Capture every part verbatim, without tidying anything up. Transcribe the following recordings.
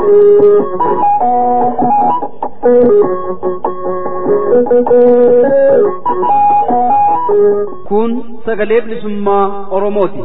Kun sagalee bilisummaa Oromooti.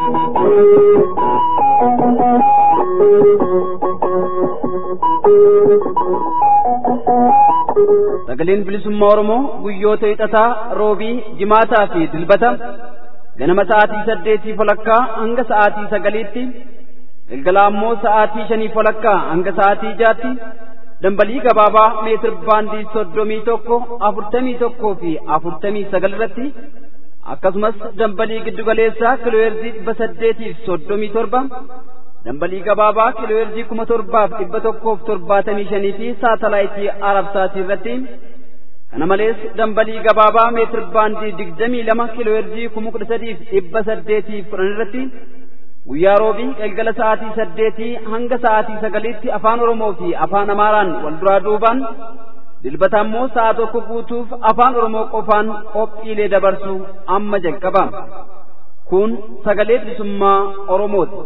Sagaleen bilisummaa Oromoo guyyoota hixataa, roobii, jimaataa fi dilbata ganama sa'aatii saddeetii walakkaa hanga sa'aatii sagaliitti, galgala ammoo sa'aatii shanii walakkaa hanga sa'aatii jaatti dambalii gabaabaa meetir baandii soddomii tokko afurtamii tokkoo fi afurtamii sagal irratti akkasumas dambalii giddugaleessaa kiilooheerzii dhibba saddeetiif soddomii torba dambalii gabaabaa kiilooheerzii kuma torbaaf dhibba tokkoof torbaatamii shanii fi saatalaayitii arabsaatii irratti kana malees dambalii gabaabaa meetir baandii digdamii lama kiilooheerzii kuma kudha sadiif dhibba saddeetiif kudhan irratti guyyaa roobii galgala sa'aatii saddeetii hanga sa'aatii sagaliitti afaan Oromoo fi afaan Amaaraan wal duraa duubaan dilbata ammoo sa'a tokko guutuuf afaan Oromoo qofaan qophiilee dabarsu amma jalqaba. Kun sagalee bilisummaa Oromooti.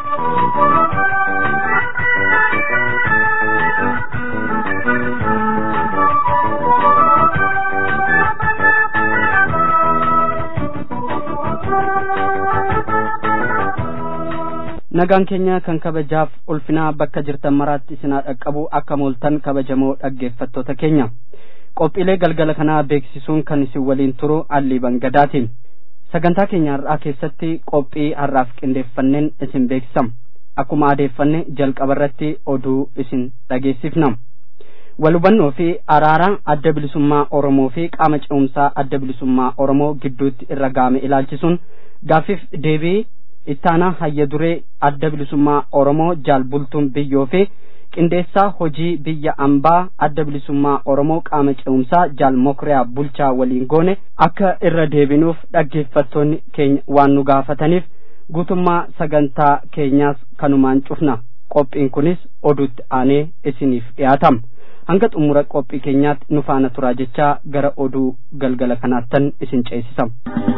Nagaan keenya kan kabajaaf ulfinaa bakka jirtan maraatti isinaa dhaqqabu akka mooltan kabajamoo dhaggeeffattoota keenya. Qophiilee galgala kanaa beeksisuun kan isin waliin turu Allii Bangadaatiin. Sagantaa keenya har'aa keessatti qophii har'aaf qindeeffanneen isin beeksisam. Akkuma adeeffanne jalqaba irratti oduu isin dhageessifna. Walhubannoo fi araara adda bilisummaa Oromoo fi qaama ce'umsaa adda bilisummaa Oromoo gidduutti irra gaame ilaalchisuun gaaffiif deebii ittaanaa hayya duree adda bilisummaa Oromoo Jaal Bultuun Biyyoo fi qindeessaa hojii biyya ambaa adda bilisummaa Oromoo qaama ce'umsaa Jaal Mokriyaa Bulchaa waliin goone akka irra deebinuuf dhaggeeffattoonni keenya waan nu gaafataniif guutummaa sagantaa keenyaas kanumaan cufna. Qophiin kunis oduutti aanee isiniif dhiyaatama. Hanga xumura qophii keenyaatti nu faana turaa jechaa gara oduu galgala kanaattan isin ceesisam.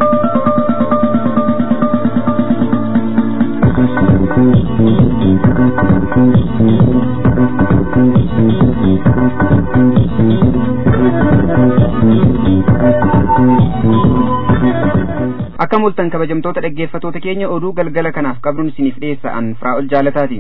Akka mul'atan kabajamtoota dhaggeeffattoota keenya oduu galgala kanaaf qabnuun isiniif dhiyeessa'an Firaa'ol Jaalataati.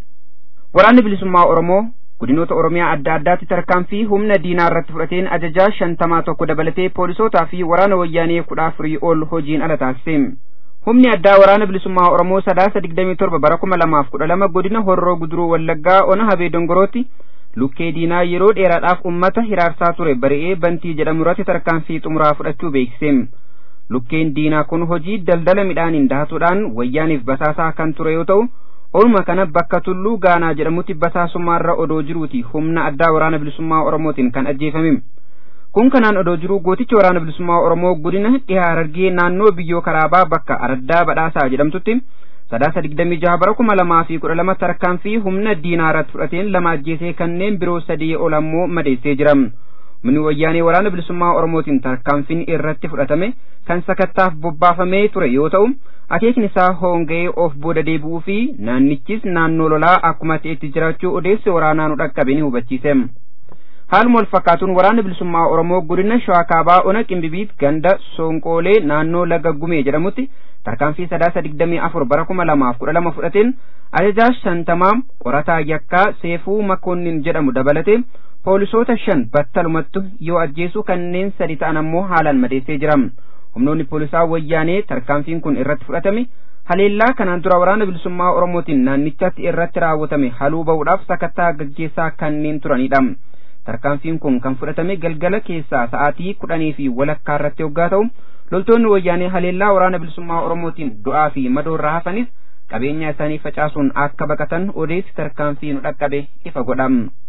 Waraanni bilisummaa Oromoo godinoota Oromiyaa adda addaatti tarkaanfii humna diinaa irratti fudhateen ajajaa shantamaa tokko dabalatee poolisootaa fi waraana wayyaanee kudha afurii ol hojiin ala taasise. Humni addaa waraana bilisummaa Oromoo sadaasa digdamii torba bara kuma lamaaf kudha lama godina Horroo Guduruu Wallaggaa ona Habee Dongorootti lukkee diinaa yeroo dheeraadhaaf ummata hiraarsaa ture bari'ee bantii jedhamu irratti tarkaanfii xumuraa fudhachuu beeksise. Lukkeen diinaa kun hojii daldala midhaaniin dahatuudhaan wayyaaniif basaasaa kan ture yoo ta'u, olma kana bakka tulluu Gaanaa jedhamutti basaasummaarra odoo jiruuti humna addaa waraana bilisummaa Oromootiin kan ajjeefame. Kun kanaan odoo jiruu gootichi waraana bilisummaa Oromoo godina dhihaa Harargee naannoo biyyoo Karaabaa bakka Araddaa Badhaasaa jedhamtutti sadaasa digdamii jaha bara kuma lamaa fi kudha lama tarkaanfii humna diinaa irratti fudhateen lama ajjeesee kanneen biroo sadii ol ammoo madeessee jira. Humni wayyaanee waraana bilisummaa Oromootiin tarkaanfiin irratti fudhatame kan sakattaaf bobbaafamee ture yoo ta'u, akeekni isaa hoonga'ee of booda deebi'uu fi naannichis naannoo lolaa akkuma ta'etti jiraachuu odeessi waraanaa nu dhaqqabe ni hubachiise. Haaluma wal fakkaatuun waraanni bilisummaa Oromoo godina Shawaa Kaabaa ona Qimbibiit ganda Soonqoolee naannoo Laga Gumee jedhamutti tarkaanfii sadaasa digdamii afur bara kuma lamaaf kudha lama fudhateen ajajaa shantamaa qorataa yakkaa Seefuu Makoonnin jedhamu dabalatee poolisoota shan battalumattu yoo ajjeesu kanneen sadi ta'an ammoo haalaan madeessee jira. Humnoonni poolisaa wayyaanee tarkaanfiin kun irratti fudhatame haleellaa kanaan dura waraana bilisummaa Oromootiin naannichatti irratti raawwatame haluu ba'uudhaaf sakattaa gaggeessaa kanneen turanidha. Tarkaanfiin kun kan fudhatame galgala keessaa sa'aatii kudhanii fi walakkaa irratti hoggaa ta'u, loltoonni wayyaanee haleellaa waraana bilisummaa Oromootiin du'aa fi madoo irraa hafanis qabeenya isaanii facaasuun akka baqatan odeessi tarkaanfii nu dhaqqabe ifa godha.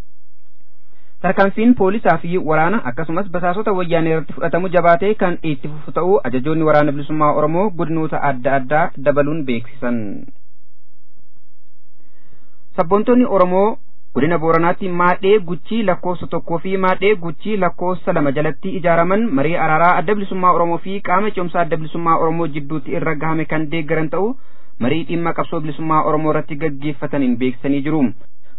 Tarkaanfiin poolisaa fi waraana akkasumas basaasota wayyaanee irratti fudhatamu jabaatee kan itti fufu ta'uu ajajoonni waraana bilisummaa Oromoo godinoota adda addaa dabaluun beeksisan. Sabboontonni Oromoo godina Booranaatti maadhee guchii lakkoofsa tokkoo fi maadhee guchii lakkoofsa lama jalatti ijaaraman marii araaraa adda bilisummaa Oromoo fi qaama ce'umsaa adda bilisummaa Oromoo jidduutti irra gahame kan deeggaran ta'uu marii dhimma qabsoo bilisummaa Oromoo irratti gaggeeffataniin beeksisanii jiru.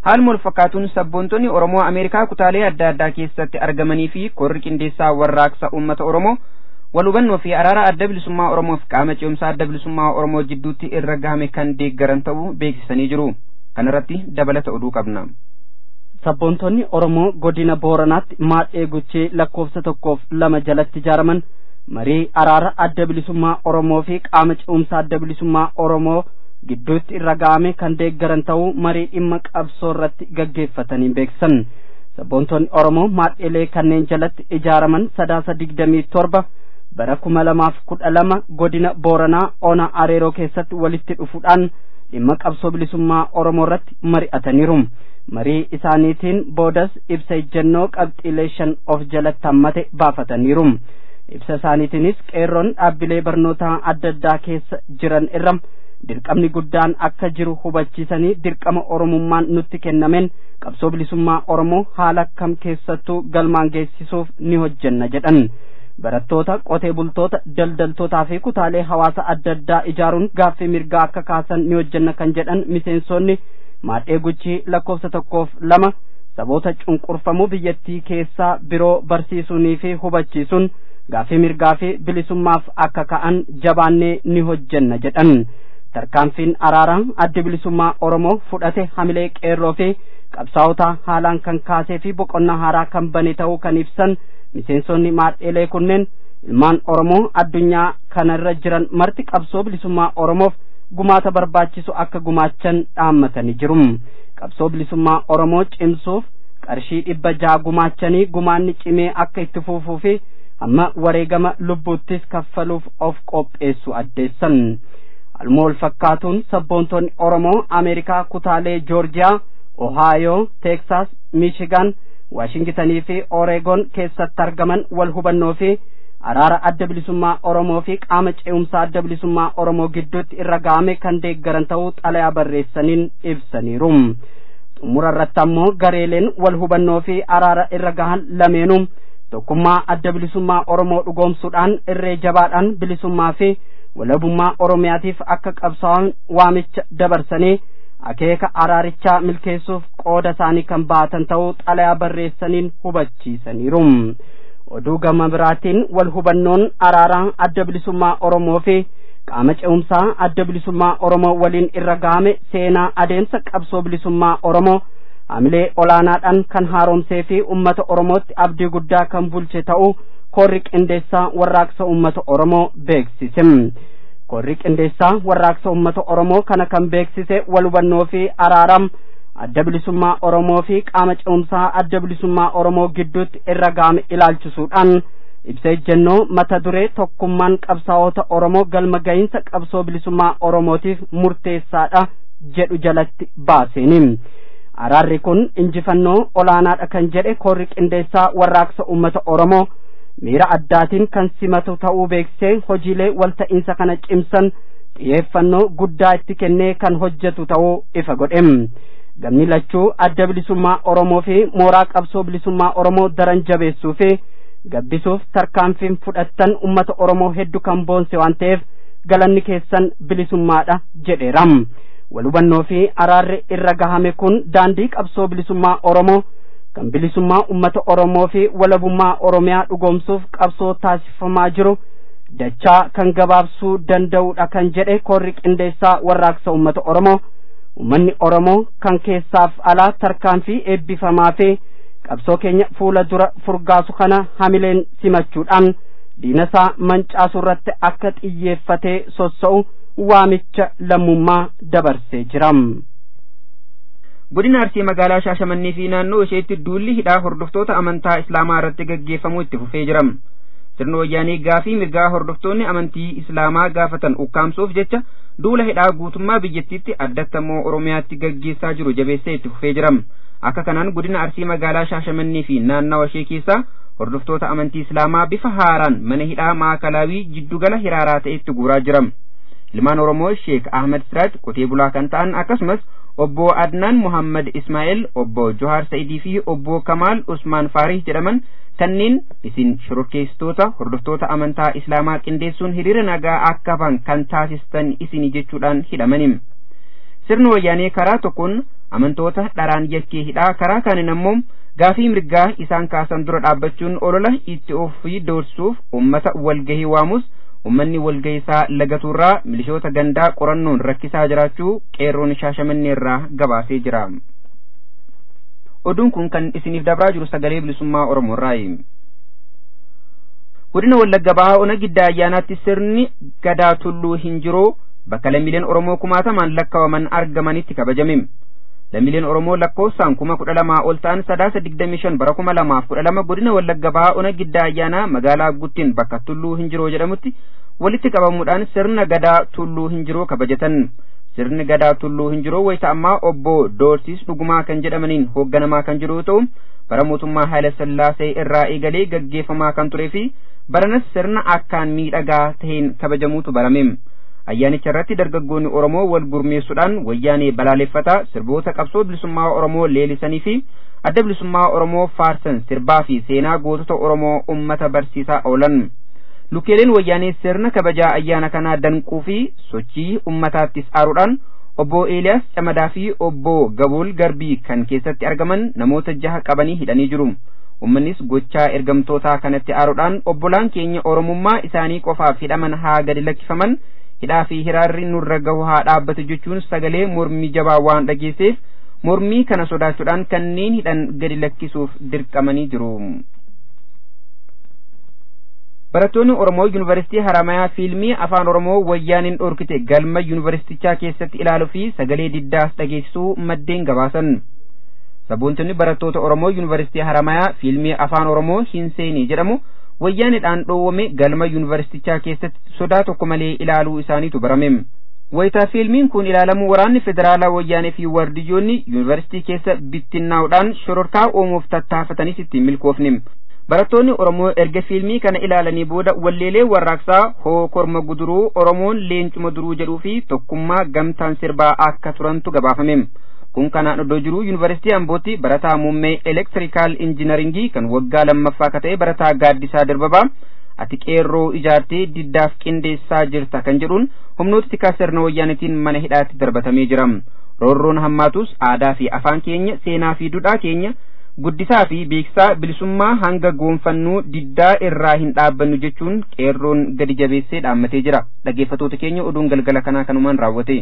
haaluma wal fakkaatuun sabboontonni Oromoo Ameerikaa kutaalee adda addaa keessatti argamanii fi korri qindeessaa warraaqsa uummata Oromoo wal hubannoo fi araara adda bilisummaa Oromoo fi qaama ce'umsaa adda bilisummaa Oromoo jidduutti irra gahame kan deeggaran ta'uu beeksisanii jiru. Kanarratti dabalata oduu qabna. Sabboontonni Oromoo godina Booranaatti maadhee guchee lakkoofsa tokkoof lama jalatti ijaaraman marii araara adda bilisummaa Oromoo fi qaama ce'umsaa adda bilisummaa Oromoo gidduutti irra gahame kan deeggaran ta'uu marii dhimma qabsoo irratti gaggeeffatanii beeksisan. Sabboontonni Oromoo maadheelee kanneen jalatti ijaaraman sadaasa digdamii torba bara kuma lamaaf kudha lama godina Booranaa Ona Areeroo keessatti walitti dhufuudhaan dhimma qabsoo bilisummaa Oromoo irratti mari'ataniiru. Marii isaaniitiin boodas ibsa ejjennoo qabxiilee shan of jalatti hammate baafataniiru. Ibsa isaaniitiinis qeerroon dhaabbilee barnootaa adda addaa keessa jiran irra dirqamni guddaan akka jiru hubachiisanii dirqama Oromummaan nutti kennameen qabsoo bilisummaa Oromoo haala kam keessattuu galmaan geessisuuf ni hojjenna jedhan. Barattoota, qotee bultoota, daldaltootaa fi kutaalee hawaasa adda addaa ijaaruun gaaffii mirgaa akka kaasan ni hojjenna kan jedhan miseensonni maadhee guchii lakkoofsa tokkoof lama saboota cunqurfamuu biyyattii keessaa biroo barsiisuunii fi hubachiisuun gaaffii mirgaa fi bilisummaaf akka ka'an jabaannee ni hojjenna jedhan. Tarkaanfiin araaraa adda bilisummaa Oromoo fudhate hamilee qeerroo fi qabsaa'ota haalaan kan kaasee fi boqonnaa haaraa kan bane ta'uu kan ibsan miseensonni maadheelee kunneen ilmaan Oromoo addunyaa kanarra jiran marti qabsoo bilisummaa Oromoof gumaata barbaachisu akka gumaachan dhaammatanii jiru. Qabsoo bilisummaa Oromoo cimsuuf qarshii dhibba jaha gumaachanii gumaanni cimee akka itti fufuu fi hamma wareegama lubbuuttis kaffaluuf of qopheessu addeessan. Haaluma wal fakkaatuun sabboontonni Oromoo Ameerikaa kutaalee Joorjiyaa, Ohaayoo, Teeksaas, Miishigaan, Waashingitanii fi Oreegon keessatti argaman wal hubannoo fi araara adda bilisummaa Oromoo fi qaama ce'umsaa adda bilisummaa Oromoo gidduutti irra gahame kan deeggaran ta'uu xalayaa barreessaniin ibsaniiru. Xumura irratti ammoo gareeleen wal hubannoo fi araara irra gahan lameenuu tokkummaa adda bilisummaa Oromoo dhugoomsuudhaan irree jabaadhaan bilisummaa fi walabummaa Oromiyaatiif akka qabsaa'an waamicha dabarsanii akeeka araarichaa milkeessuuf qooda isaanii kan baatan ta'uu xalayaa barreessaniin hubachiisaniiru. Oduu gama biraatiin wal hubannoon araaraa adda bilisummaa Oromoo fi qaama ce'umsaa adda bilisummaa Oromoo waliin irra gahame seenaa adeemsa qabsoo bilisummaa Oromoo hamilee olaanaadhaan kan haaromsee fi ummata Oromootti abdii guddaa kan bulche ta'uu korri qindeessaa warraaqsa ummata Oromoo beeksise. Korri qindeessaa warraaqsa ummata Oromoo kana kan beeksise wal hubannoo fi araaram adda bilisummaa Oromoo fi qaama ce'umsaa adda bilisummaa Oromoo gidduutti irra gahame ilaalchisuudhaan ibsa ejjennoo mata duree tokkummaan qabsaa'ota Oromoo galma gahinsa qabsoo bilisummaa Oromootiif murteessaadha jedhu jalatti baaseeni. Araarri kun injifannoo olaanaadha kan jedhe korri qindeessaa warraaqsa ummata Oromoo miira addaatiin kan simatu ta'uu beeksisee hojiilee walta'iinsa kana cimsan xiyyeeffannoo guddaa itti kennee kan hojjetu ta'uu ifa godhe. Gamni lachuu adda bilisummaa Oromoo fi mooraa qabsoo bilisummaa Oromoo daran jabeessuu fi gabbisuuf tarkaanfiin fudhattan ummata Oromoo hedduu kan boonse waan ta'eef galanni keessan bilisummaadha jedheera. Wal hubannoo fi araarri irra gahame kun daandii qabsoo bilisummaa Oromoo kan bilisummaa ummata Oromoo fi walabummaa Oromiyaa dhugoomsuuf qabsoo taasifamaa jiru dachaa kan gabaabsuu danda'udha kan jedhe korri qindeessaa warraaqsa ummata Oromoo. Ummanni Oromoo kan keessaaf alaa tarkaanfii eebbifamaa fi qabsoo keenya fuula dura furgaasu kana hamileen simachuudhaan diinasaa mancaasuu irratti akka xiyyeeffatee sossa'u waamicha lammummaa dabarsee jira. Godina Arsii magaalaa Shaashamannii fi naannoo isheetti duulli hidhaa hordoftoota amantaa Islaamaa irratti gaggeeffamuu itti fufee jira. Sirna wayyaanii gaafii mirgaa hordoftoonni amantii Islaamaa gaafatan ukkaamsuuf jecha duula hidhaa guutummaa biyyattiitti addatti immoo Oromiyaatti gaggeessaa jiru jabeessee itti fufee jira. Akka kanaan godina Arsii magaalaa Shaashamannii fi naannawa ishee keessaa hordoftoota amantii Islaamaa bifa haaraan mana hidhaa maakalaawii jiddugala hiraaraa ta'etti guuraa jira. Ilmaan Oromoo Sheek Ahmed Siraaj qotee bulaa kan ta'an akkasumas obbo Adnaan Muhammad Ismaa'il, obbo Johar Saidii fi obbo Kamaal Usmaan Faarih jedhaman kanneen isin shororkeessitoota hordoftoota amantaa Islaamaa qindeessuun hiriira nagaa akka ba'an kan taasistan isini jechuudhaan hidhamaniim. sirni wayyaanee karaa tokkoon amantoota dharaan yakkee hidhaa, karaa kaaniin ammoo gaafii mirgaa isaan kaasan dura dhaabbachuun olola itti ofii doorsuuf ummata walgahii waamus ummanni walgahiisaa lagatuurraa milishoota gandaa qorannoon rakkisaa jiraachuu qeerroon Shaashamannee irraa gabaasee jira. Oduun kun kan isiniif dabraa jiru sagalee bilisummaa Oromoo irraayi. Godina Wallagga Bahaa Ona Giddaa Ayyaanaatti sirni gadaa tulluu Hinjiroo bakka lammiileen Oromoo kumaatamaan lakkaa'aman argamanitti kabajame. Lammiileen Oromoo lakkoofsaan kuma kudha lamaa ol ta'an sadaasa digdamii shan bara kuma lamaaf kudha lama godina Wallagga Bahaa Ona Giddaa Ayyaanaa magaalaa Guttiin bakka tulluu Hinjiroo jedhamutti walitti qabamuudhaan sirna gadaa tulluu Hinjiroo kabajatan. Sirni gadaa tulluu Hinjiroo wayita ammaa obbo Doorsis Dhugumaa kan jedhamaniin hoogganamaa kan jiru ta'u bara mootummaa Haayile Sillaasee irraa eegalee gaggeeffamaa kan turee fi baranas sirna akkaan miidhagaa ta'een kabajamuutu barame. Ayyaanicha irratti dargaggoonni Oromoo wal gurmeessuudhaan wayyaanee balaaleffataa sirboota qabsoo bilisummaa Oromoo leelisanii fi adda bilisummaa Oromoo faarsan sirbaa fi seenaa gootota Oromoo ummata barsiisaa oolan. Lukeeleen wayyaanee sirna kabajaa ayyaana kanaa danquu fi sochii ummataattis aaruudhaan obbo Eeliyaas Camadaa fi obbo Gabool Garbii kan keessatti argaman namoota jaha qabanii hidhanii jiru. Ummannis gochaa ergamtootaa kanatti aaruudhaan obbolaan keenya Oromummaa isaanii qofaaf hidhaman haa gadi lakkifaman, hidhaa fi hiraarri nurra gahu haa dhaabbatu jechuun sagalee mormii jabaa waan dhageesseef mormii kana sodaachuudhaan kanneen hidhan gadi lakkisuuf dirqamanii jiru. Barattoonni Oromoo Yuunivarsiitii Haramayaa fiilmii afaan Oromoo wayyaaniin dhorkite galma yuunivarsiitichaa keessatti ilaaluu fi sagalee diddaas dhageessisuu maddeen gabaasan. Saboontonni barattoota Oromoo Yuunivarsiitii Haramayaa fiilmii afaan Oromoo hin seenii jedhamu wayyaaniidhaan dhoowwame galma yuunivarsiitichaa keessatti sodaa tokko malee ilaaluu isaaniitu barame. Wayitaa fiilmiin kun ilaalamu waraanni federaalaa wayyaanee fi wardiyoonni yuunivarsiitii keessa bittinnaa'uudhaan shororkaa uumuuf tattaafatanis itti milkoofne. Barattoonni Oromoo erga fiilmii kana ilaalanii booda walleelee warraaqsaa hoo korma guduruu Oromoon leencuma duruu jedhuu fi tokkummaa gamtaan sirbaa akka turantu gabaafame. Kun kanaan oddoo jiru yuunivarsiitii Ambootti barataa muummee elektirikaal injiinaringii kan waggaa lammaffaa akka ta'e barataa Gaaddisaa Dirbabaa ati qeerroo ijaartee diddaaf qindeessaa jirta kan jedhuun humnoota tikaa sirna wayyaanitiin mana hidhaatti darbatamee jira. Roorroon hammaatus aadaa fi afaan keenya, seenaa fi duudhaa keenya guddisaa fi beeksisaa bilisummaa hanga goonfannuu diddaa irraa hin dhaabbannu jechuun qeerroon gadi jabeessee dhaammatee jira. Dhaggeeffattoota keenya oduun galgala kanaa kanumaan raawwate.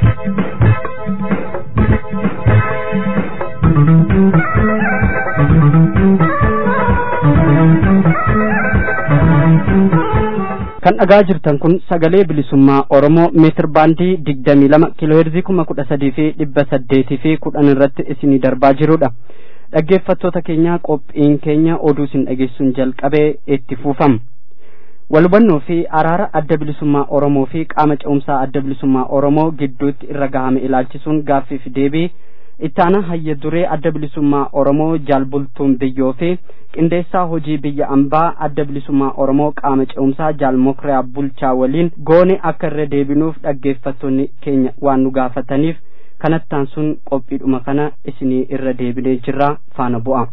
Kan dhagaa jirtan kun sagalee bilisummaa Oromoo meetir baandii digdamii lama kiilooheerzii kuma kudha sadii fi dhibba saddeetii fi kudhan irratti isinii darbaa jirudha. Dhaggeeffattoota keenya qophiin keenya oduu isin dhageessuun jalqabee itti fufama. Walhubannoo fi araara adda bilisummaa Oromoo fi qaama ce'umsaa adda bilisummaa Oromoo gidduutti irra gahame ilaalchisuun gaaffii fi deebii ittaana hayya duree adda bilisummaa Oromoo jaalbultuun biyyoo fi qindeessaa hojii biyya ambaa adda bilisummaa Oromoo qaama ce'umsaa jaalmokriyaa bulchaa waliin goone akka irra deebinuuf dhaggeeffattoonni keenya waan nu gaafataniif kanattaan sun qophiidhuma kana isinii irra deebinee jirra faana bu'a.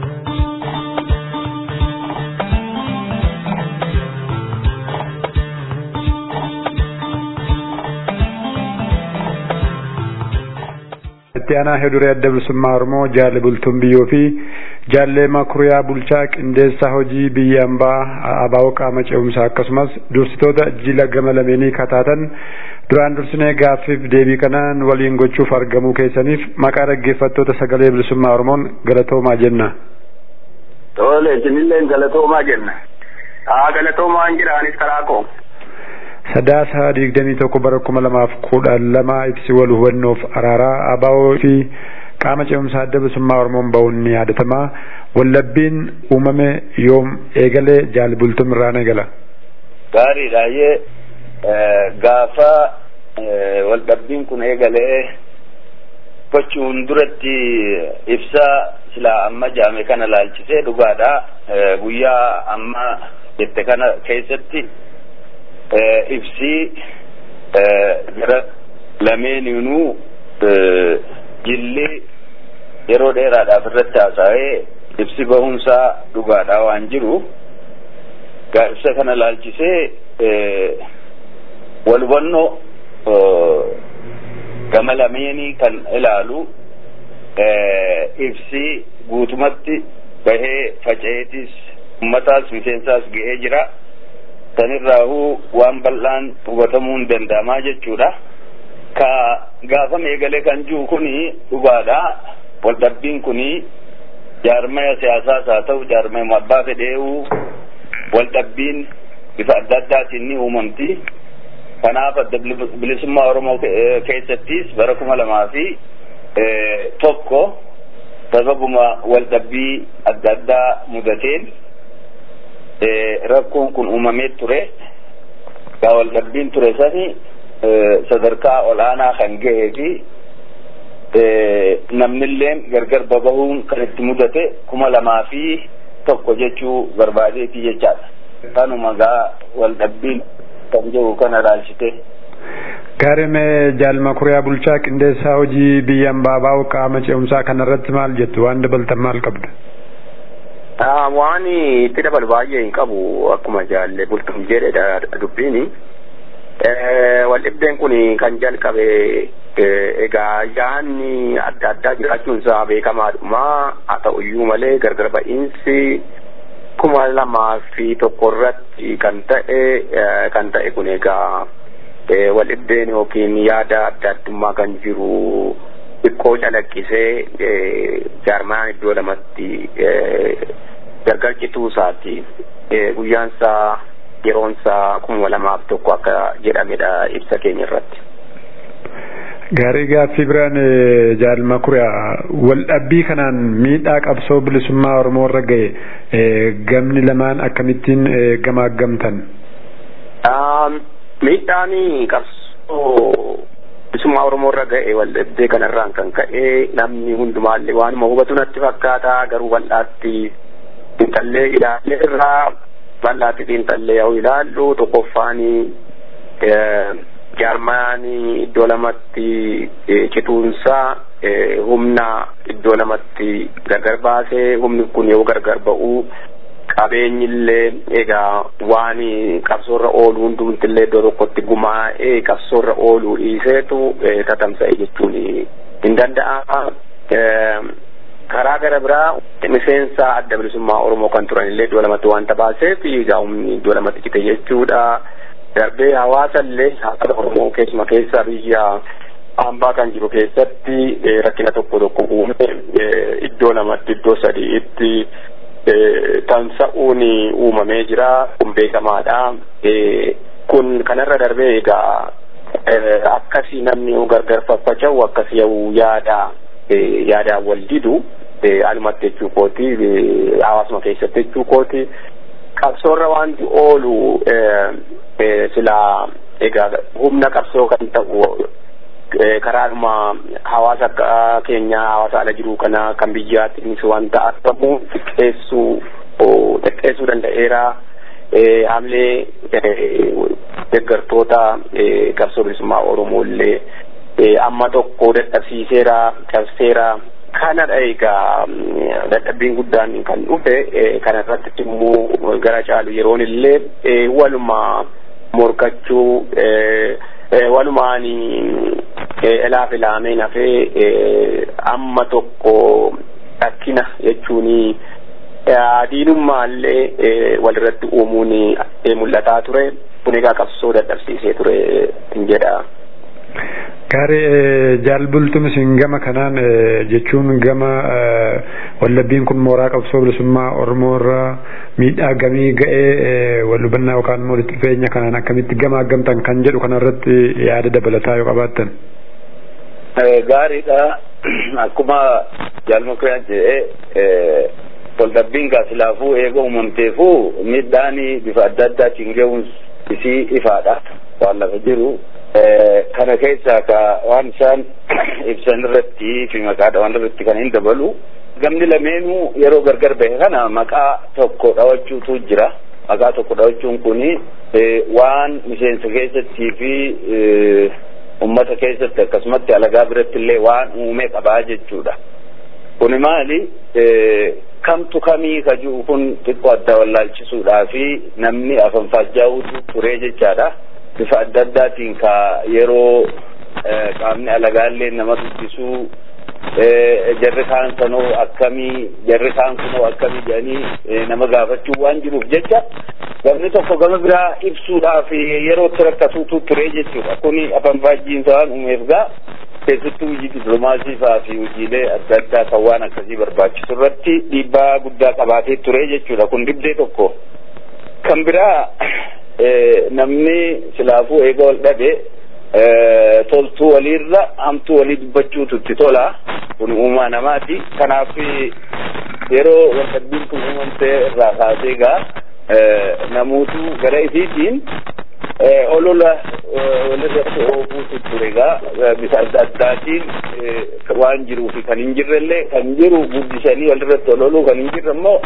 Itti aanaa heduree adda bilisummaa Oromoo jaalle bultuun biyyoo fi jaalle makuriyaa bulchaa qindeessaa hojii biyya ambaa abaa'oo qaama ce'umsaa akkasumas dursitoota jila gama lameenii kataatan duraan dursinee gaaffiif deebii kanaan waliin gochuuf argamuu keessaniif maqaa dhaggeeffattoota sagalee bilisummaa Oromoon galatoomaa jenna. Tole isinillee galatoomaa jenna. Haa galatoomaa hin jiraanis karaa koo. Sadaasa digdamii tokko bara kuma lamaaf kudha lama ibsi wal hubannoof araaraa abaa'oo fi qaama ce'umsaa adda bilisummaa Oromoon ba'uun ni yaadatama. Wallabbiin uumame yoom eegalee jaalle bultuun irraan eegala. Gaariidha. Gaafa waldhabbiin kun eegalee gochuun duratti ibsa silaa amma jaame kana laalchisee dhugaadha. Guyyaa amma jette kana keessatti ibsi gara lameeninuu jilli yeroo dheeraadhaaf irratti haasa'ee ibsi bahumsaa dhugaadhaa waan jiru ibsa kana laalchisee walhubannoo gama lameenii kan ilaalu ibsi guutumatti bahee faca'eetis ummataas miseensaas ga'ee jira. Sanirraahuu waan bal'aan hubatamuu hin danda'amaa jechuudha. Ka gaafa meegalee kan jiru kuni dhugaadha. Waldhabbiin kuni jaarmaya siyaasaas haa ta'u jaarmaya abbaa fedhee'uu waldhabbiin bifa adda addaatiin ni uumamti. Kanaaf adda bilisummaa Oromoo keessattis bara kuma lamaa fi tokko sababuma waldhabbii adda addaa mudateen rakkoon kun uumamee ture. Gaa waldhabbiin ture sani sadarkaa olaanaa kan gahee fi namnilleen gargar babahuun kan itti mudate kuma lamaa fi tokko jechuu barbaadeeti jechaadha. Kanuma gaa waldhabbiin kan jiru kana ilaalchite. Gaarime Jaal Makuriyaa Bulchaa qindeessaa hojii biyya Ambaabaa'oo qaama ce'umsaa kanarratti maal jettu? Waan dabaltan maal qabdu? Waan itti dabalu baay'ee hin qabu akkuma Jaal Bultum jedhedha dubbiini. Waldhabdeen kun kan jalqabe egaa yaanni adda addaa jiraachuun isaa beekamaadhuma. Haa ta'uyyuu malee gargar ba'iinsi kuma lamaa fi tokko irratti kan ta'e kan ta'e kun egaa waldhabdeen yookiin yaada adda addummaa kan jiru xiqqoo calaqqisee jaarmaan iddoo lamatti gargar cituu isaati. Guyyaan isaa yeroon isaa kuma lamaaf tokko akka jedhamedha ibsa keenya irratti. Gaarii gaaffii biraan Jaal Makuriyaa waldhabbii kanaan miidhaa qabsoo bilisummaa Oromoo irra ga'e gamni lamaan akkamittiin gamaaggamtan? Miidhaan qabsoo bilisummaa Oromoo irra ga'e waldhabdee kanarraan kan ka'e namni hundumaallee waanuma hubatu natti fakkaata. Garuu bal'aatti xiinxallee ilaalle irraa bal'aatti xiinxallee yoo ilaallu tokkoffaanii jaarmaan iddoo lamatti cituunsaa humna iddoo lamatti gargar baasee humni kun yoo gargar ba'uu qabeenyillee egaa waan qabsoorra oolu hundumtillee iddoo tokkotti gumaa'ee qabsoorra ooluu dhiiseetu tatamsa'e jechuun hin danda'ama. Karaa gara biraa miseensa adda bilisummaa Oromoo kan turanillee iddoo lamatti waan baaseef egaa humni iddoo lamatti cite jechuudha. Darbee hawaasallee hawaasa Oromoo keessuma keessa biyya hambaa kan jiru keessatti rakkina tokko tokko uume iddoo lamatti iddoo sadiitti tamsa'uun uumamee jira. Kun beekamaadha. Kun kanarra darbee egaa akkasii namni gargar faffaca'u akkasii yaada yaada wal didu alumatti jechuu kooti hawaasuma keessatti jechuu kooti qabsoorra wanti oolu sila egaa humna qabsoo kan ta'u karaadhuma hawaasa keenya hawaasa ala jiru kana kan biyyaattis wanta argamu xiqqeessuu xiqqeessuu danda'eera. Hamlee deeggartoota qabsoo bilisummaa Oromoo illee amma tokko dadhabsiiseera cabseera. Kanadha egaa dadhabbiin guddaan kan dhufe kanarratti immoo gara caalu yeroon illee waluma morkachuu walumaan elaaf ilaameen hafee amma tokko rakkina jechuun diinummaallee walirratti uumuun mul'ataa ture. Kun egaa qabsoo dadhabsiisee ture hin jedha. Gaarii Jaal Bultum isin gama kanaan jechuun gama waldhabbiin kun mooraa qabsoo bilisummaa Oromoo irra miidhaa gamii ga'ee wal hubannaa yookaan immoo walitti dhufeenya kanaan akkamitti gamaaggamtan kan jedhu kanarratti yaada dabalataa yoo qabaattan. Gaariidha. Akkuma Jaal Makuriyaan jedhee waldhabbiin gaasilaafuu eega uumamteefuu miidhaan bifa adda addaatiin ga'uun isii ifaadha waan lafa jiru. Kana keessaa ka waan isaan ibsan irratti fi maqaadha waan irratti kan hin dabalu gamni lameenuu yeroo gargar bahe kana maqaa tokko dhawachuutu jira. Maqaa tokko dhawachuun kuni waan miseensa keessattii fi ummata keessatti akkasumatti alagaa biratti illee waan uume qabaa jechuudha. Kuni maali kamtu kamii ka jiru kun xiqqoo adda wallaalchisuudhaa fi namni afanfaajjaa'uutu turee jechaadha. Bifa adda addaatiin ka yeroo qaamni alagaallee nama dubbisuu jarri kaan sanoo akkamii jarri kaan kunoo akkamii jedhanii nama gaafachuu waan jiruuf jecha gamni tokko gama biraa ibsuudhaaf yerootti rakkatuutu ture jechuudha. Kuni afaan baay'insa waan uumeef gaa keessattuu hojii dippiloomaasii fa'aa fi hojiilee adda addaa kan waan akkasii barbaachisu irratti dhiibbaa guddaa qabaatee ture jechuudha. Kun dhibdee tokko. Kan biraa namni silaafuu eega wal dhabe toltuu waliirra hamtuu walii dubbachuutu itti tola. Kun uumaa namaati. Kanaaf yeroo waldhabbiin kun uumamtee irraa kaasee gaa namuutu gara isiitiin olola walirratti oofuutu ture gaa bisa adda addaatiin waan jiruu fi kan hin jirrellee kan jiru guddisanii walirratti ololuu kan hin jirre immoo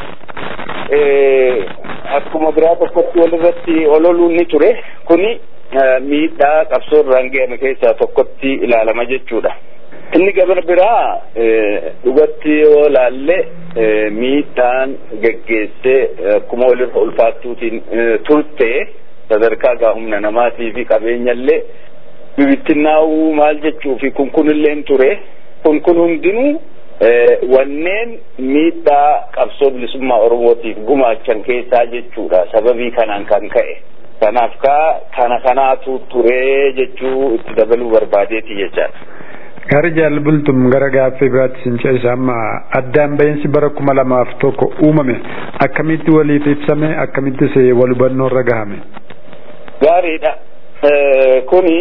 akkuma biraa tokkotti walirratti ololuun ni ture. Kuni miidhaa qabsoo irraan ga'ame keessaa tokkotti ilaalama jechuudha. Inni gabana biraa dhugatti yoo laalle miidhaan geggeessee akkuma walirra ulfaattuutiin turte sadarkaa gaa humna namaatii fi qabeenyallee bibittinnaa'uu maal jechuu fi kun kunillee ture. Kun kun hundinuu wanneen miidhaa qabsoo bilisummaa Oromootiif gumaachan keessaa jechuudha. Sababii kanaan kan ka'e. Kanaaf kaa kana kanaatu ture jechuu itti dabaluu barbaadeeti jechaadha. Gaarii jaalbultum gara gaaffii biraatti sin ceesa amma addaan ba'iinsi bara kuma lamaaf tokko uumame akkamitti waliif ibsame akkamittis wal hubannoo irra gahame? Gaariidha. Kuni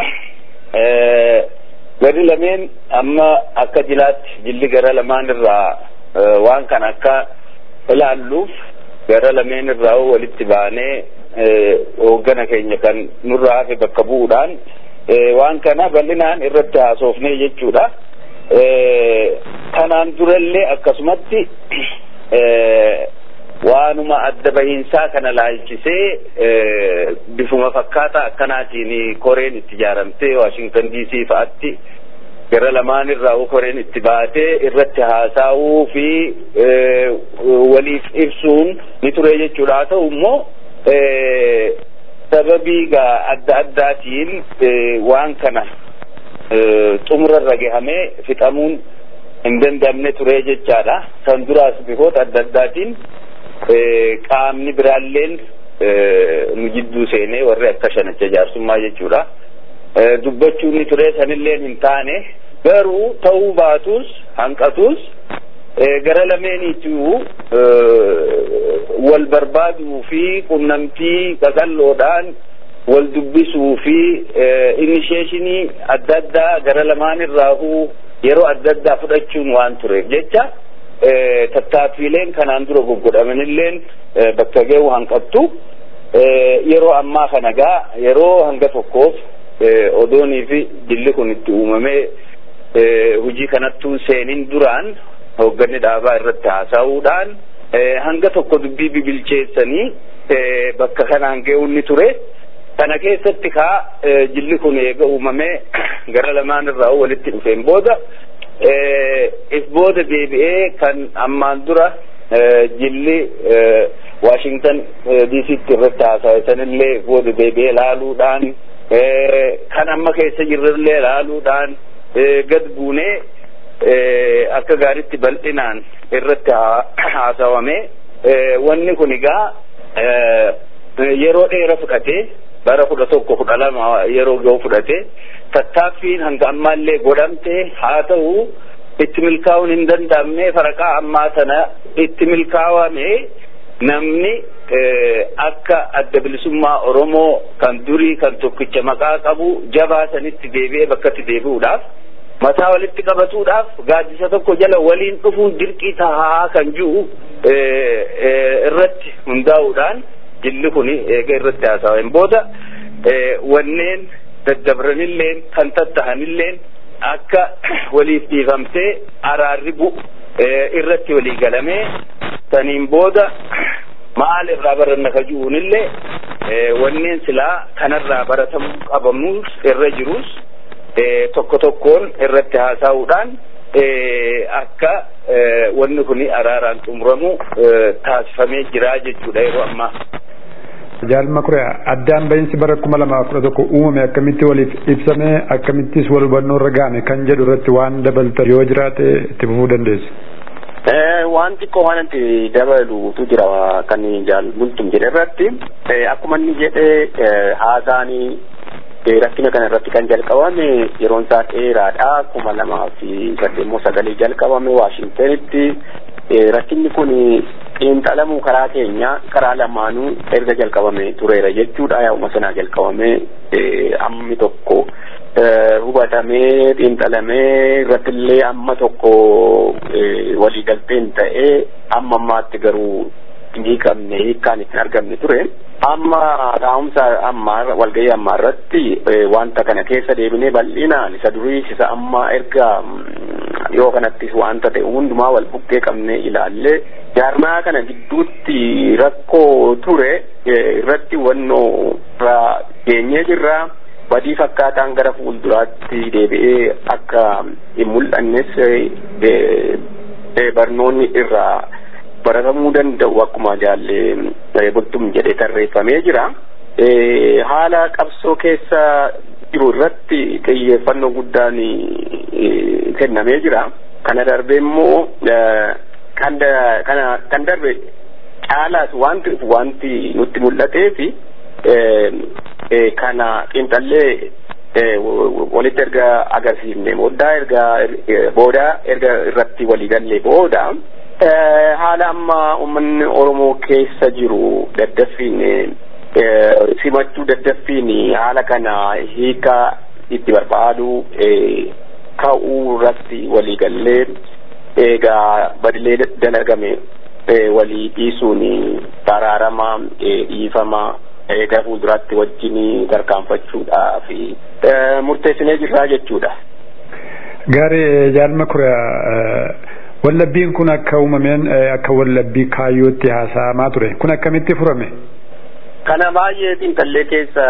gari lameen amma akka jilaatti jilli gara lamaan irraa waan kan akka ilaalluuf gara lameen irraa walitti baanee hooggana keenya kan nurraa hafe bakka bu'uudhaan waan kana bal'inaan irratti haasofnee jechuudha. Kanaan durallee akkasumatti waanuma adda bahiinsaa kana laalchisee bifuma fakkaataa akkanaatiin koreen itti ijaaramtee Washington D C fa'aatti gara lamaan irraa koreen itti baatee irratti haasa'uu fi waliif ibsuun ni ture jechuudha. Haa ta'u immoo sababii gaa adda addaatiin waan kana xumurarra gahamee fixamuun hin dandamne ture jechaadha. Kan duraas bifoota adda addaatiin qaamni biraalleen nu jidduu seenee warri akka shanacha jaarsummaa jechuudha dubbachuun ni ture. Sanillee hin taane garuu ta'uu baatus hanqatus gara lameeniitu wal barbaaduu fi qunnamtii qaqalloodhaan wal dubbisuu fi initiationii adda addaa gara lamaan irraahuu yeroo adda addaa fudhachuun waan tureef jecha tattaaffiileen kanaan dura goggodhamanilleen bakka ga'u hanqattu. Yeroo ammaa kana gaa yeroo hanga tokkoof odoonii fi jilli kun itti uumamee hojii kanattuu seenin duraan hoogganni dhaabaa irratti haasa'uudhaan hanga tokko dubbii bibilcheessanii bakka kanaan ga'uun ni ture. Kana keessatti kaa jilli kun eega uumamee gara lamaan irraa walitti dhufeen booda if booda deebi'ee kan ammaan dura jilli Washington D C irratti haasa'anillee booda deebi'ee ilaaluudhaan kan amma keessa jirrellee ilaaluudhaan gad buunee akka gaariitti bal'inaan irratti haasawame. Wanni kun egaa yeroo dheeraa fudhatee bara kudha tokko kudha lama yeroo ga'u fudhatee tattaaffiin hanga ammaallee godhamte haa ta'u itti milkaa'uun hin danda'amne. Faraqaa ammaa sana itti milkaa'ame namni akka adda bilisummaa Oromoo kan durii kan tokkicha maqaa qabu jabaa sanitti deebi'ee bakkatti deebi'uudhaaf mataa walitti qabatuudhaaf gaaddisa tokko jala waliin dhufuun dirqii tahaa kan jiru irratti hundaa'uudhaan jilli kun eega irratti haasa'een booda wanneen daddabranilleen kan tattahanilleen akka waliif dhiifamtee araarri bu'u irratti walii galamee saniin booda maal irraa baranna ka jiruunillee wanneen silaa kanarraa baratamuu qabamus irra jirus tokko tokkoon irratti haasa'uudhaan akka wanni kun araaraan xumuramu taasifamee jira jechuudha yeroo ammaa. Jaalma Makuriyaa addaan bahinsi bara kuma lamaaf kudha tokko uumame akkamitti waliif ibsame akkamittis wal hubannoo irra ga'ame kan jedhu irratti waan dabalta yoo jiraate itti fufuu dandeessu. Waan xiqqoo waan itti dabaluutu jira kan Jaal Bultum jedhe irratti akkuma inni jedhe haasaanii rakkina kana irratti kan jalqabame yeroon isaa dheeraadha kuma lamaa fi saddeemmoo sagalee jalqabame Waashintanitti. Rakkinni kun xiinxalamuu karaa keenya karaa lamaanuu erga jalqabame tureera jechuudha. Yaa'uma sanaa jalqabame ammi tokko hubatamee xiinxalamee irrattillee amma tokko waliigalteen ta'ee amma ammaatti garuu ni qabne hiikkaan ittiin argamne ture. Amma taa'umsa amma walgahii ammaa irratti wanta kana keessa deebinee bal'inaan isa durii isa amma erga yoo kanattis wanta ta'e hundumaa wal bukkee qabnee ilaallee jaarmaa kana gidduutti rakkoo ture irratti wannoo irraa geenyee jirra. Badii fakkaataan gara fuulduraatti deebi'ee akka hin mul'annes barnoonni irraa baratamuu danda'u akkuma Jaal Bultum jedhee tarreeffamee jira. Haala qabsoo keessa jiru irratti xiyyeeffannoo guddaan kennamee jira. Kana darbee immoo kan kan darbe caalaas wanti wanti nutti mul'atee fi kana xiinxallee walitti erga agarsiifne booda erga booda erga irratti waliigallee booda haala amma uummanni Oromoo keessa jiru daddaffiin simachuu daddaffiin haala kana hiika itti barbaadu ka'uu irratti waliigallee egaa badilee dalagame walii dhiisuun baraarama dhiifama gara fuulduraatti wajjin tarkaanfachuudhaaf murteessinee jirraa jechuudha. Gaarii Jaal Makuriyaa wallabbiin kun akka uumameen akka wallabbii kaayyootti haasa'amaa ture kun akkamitti furame? Kana baay'ee xiinxallee keessa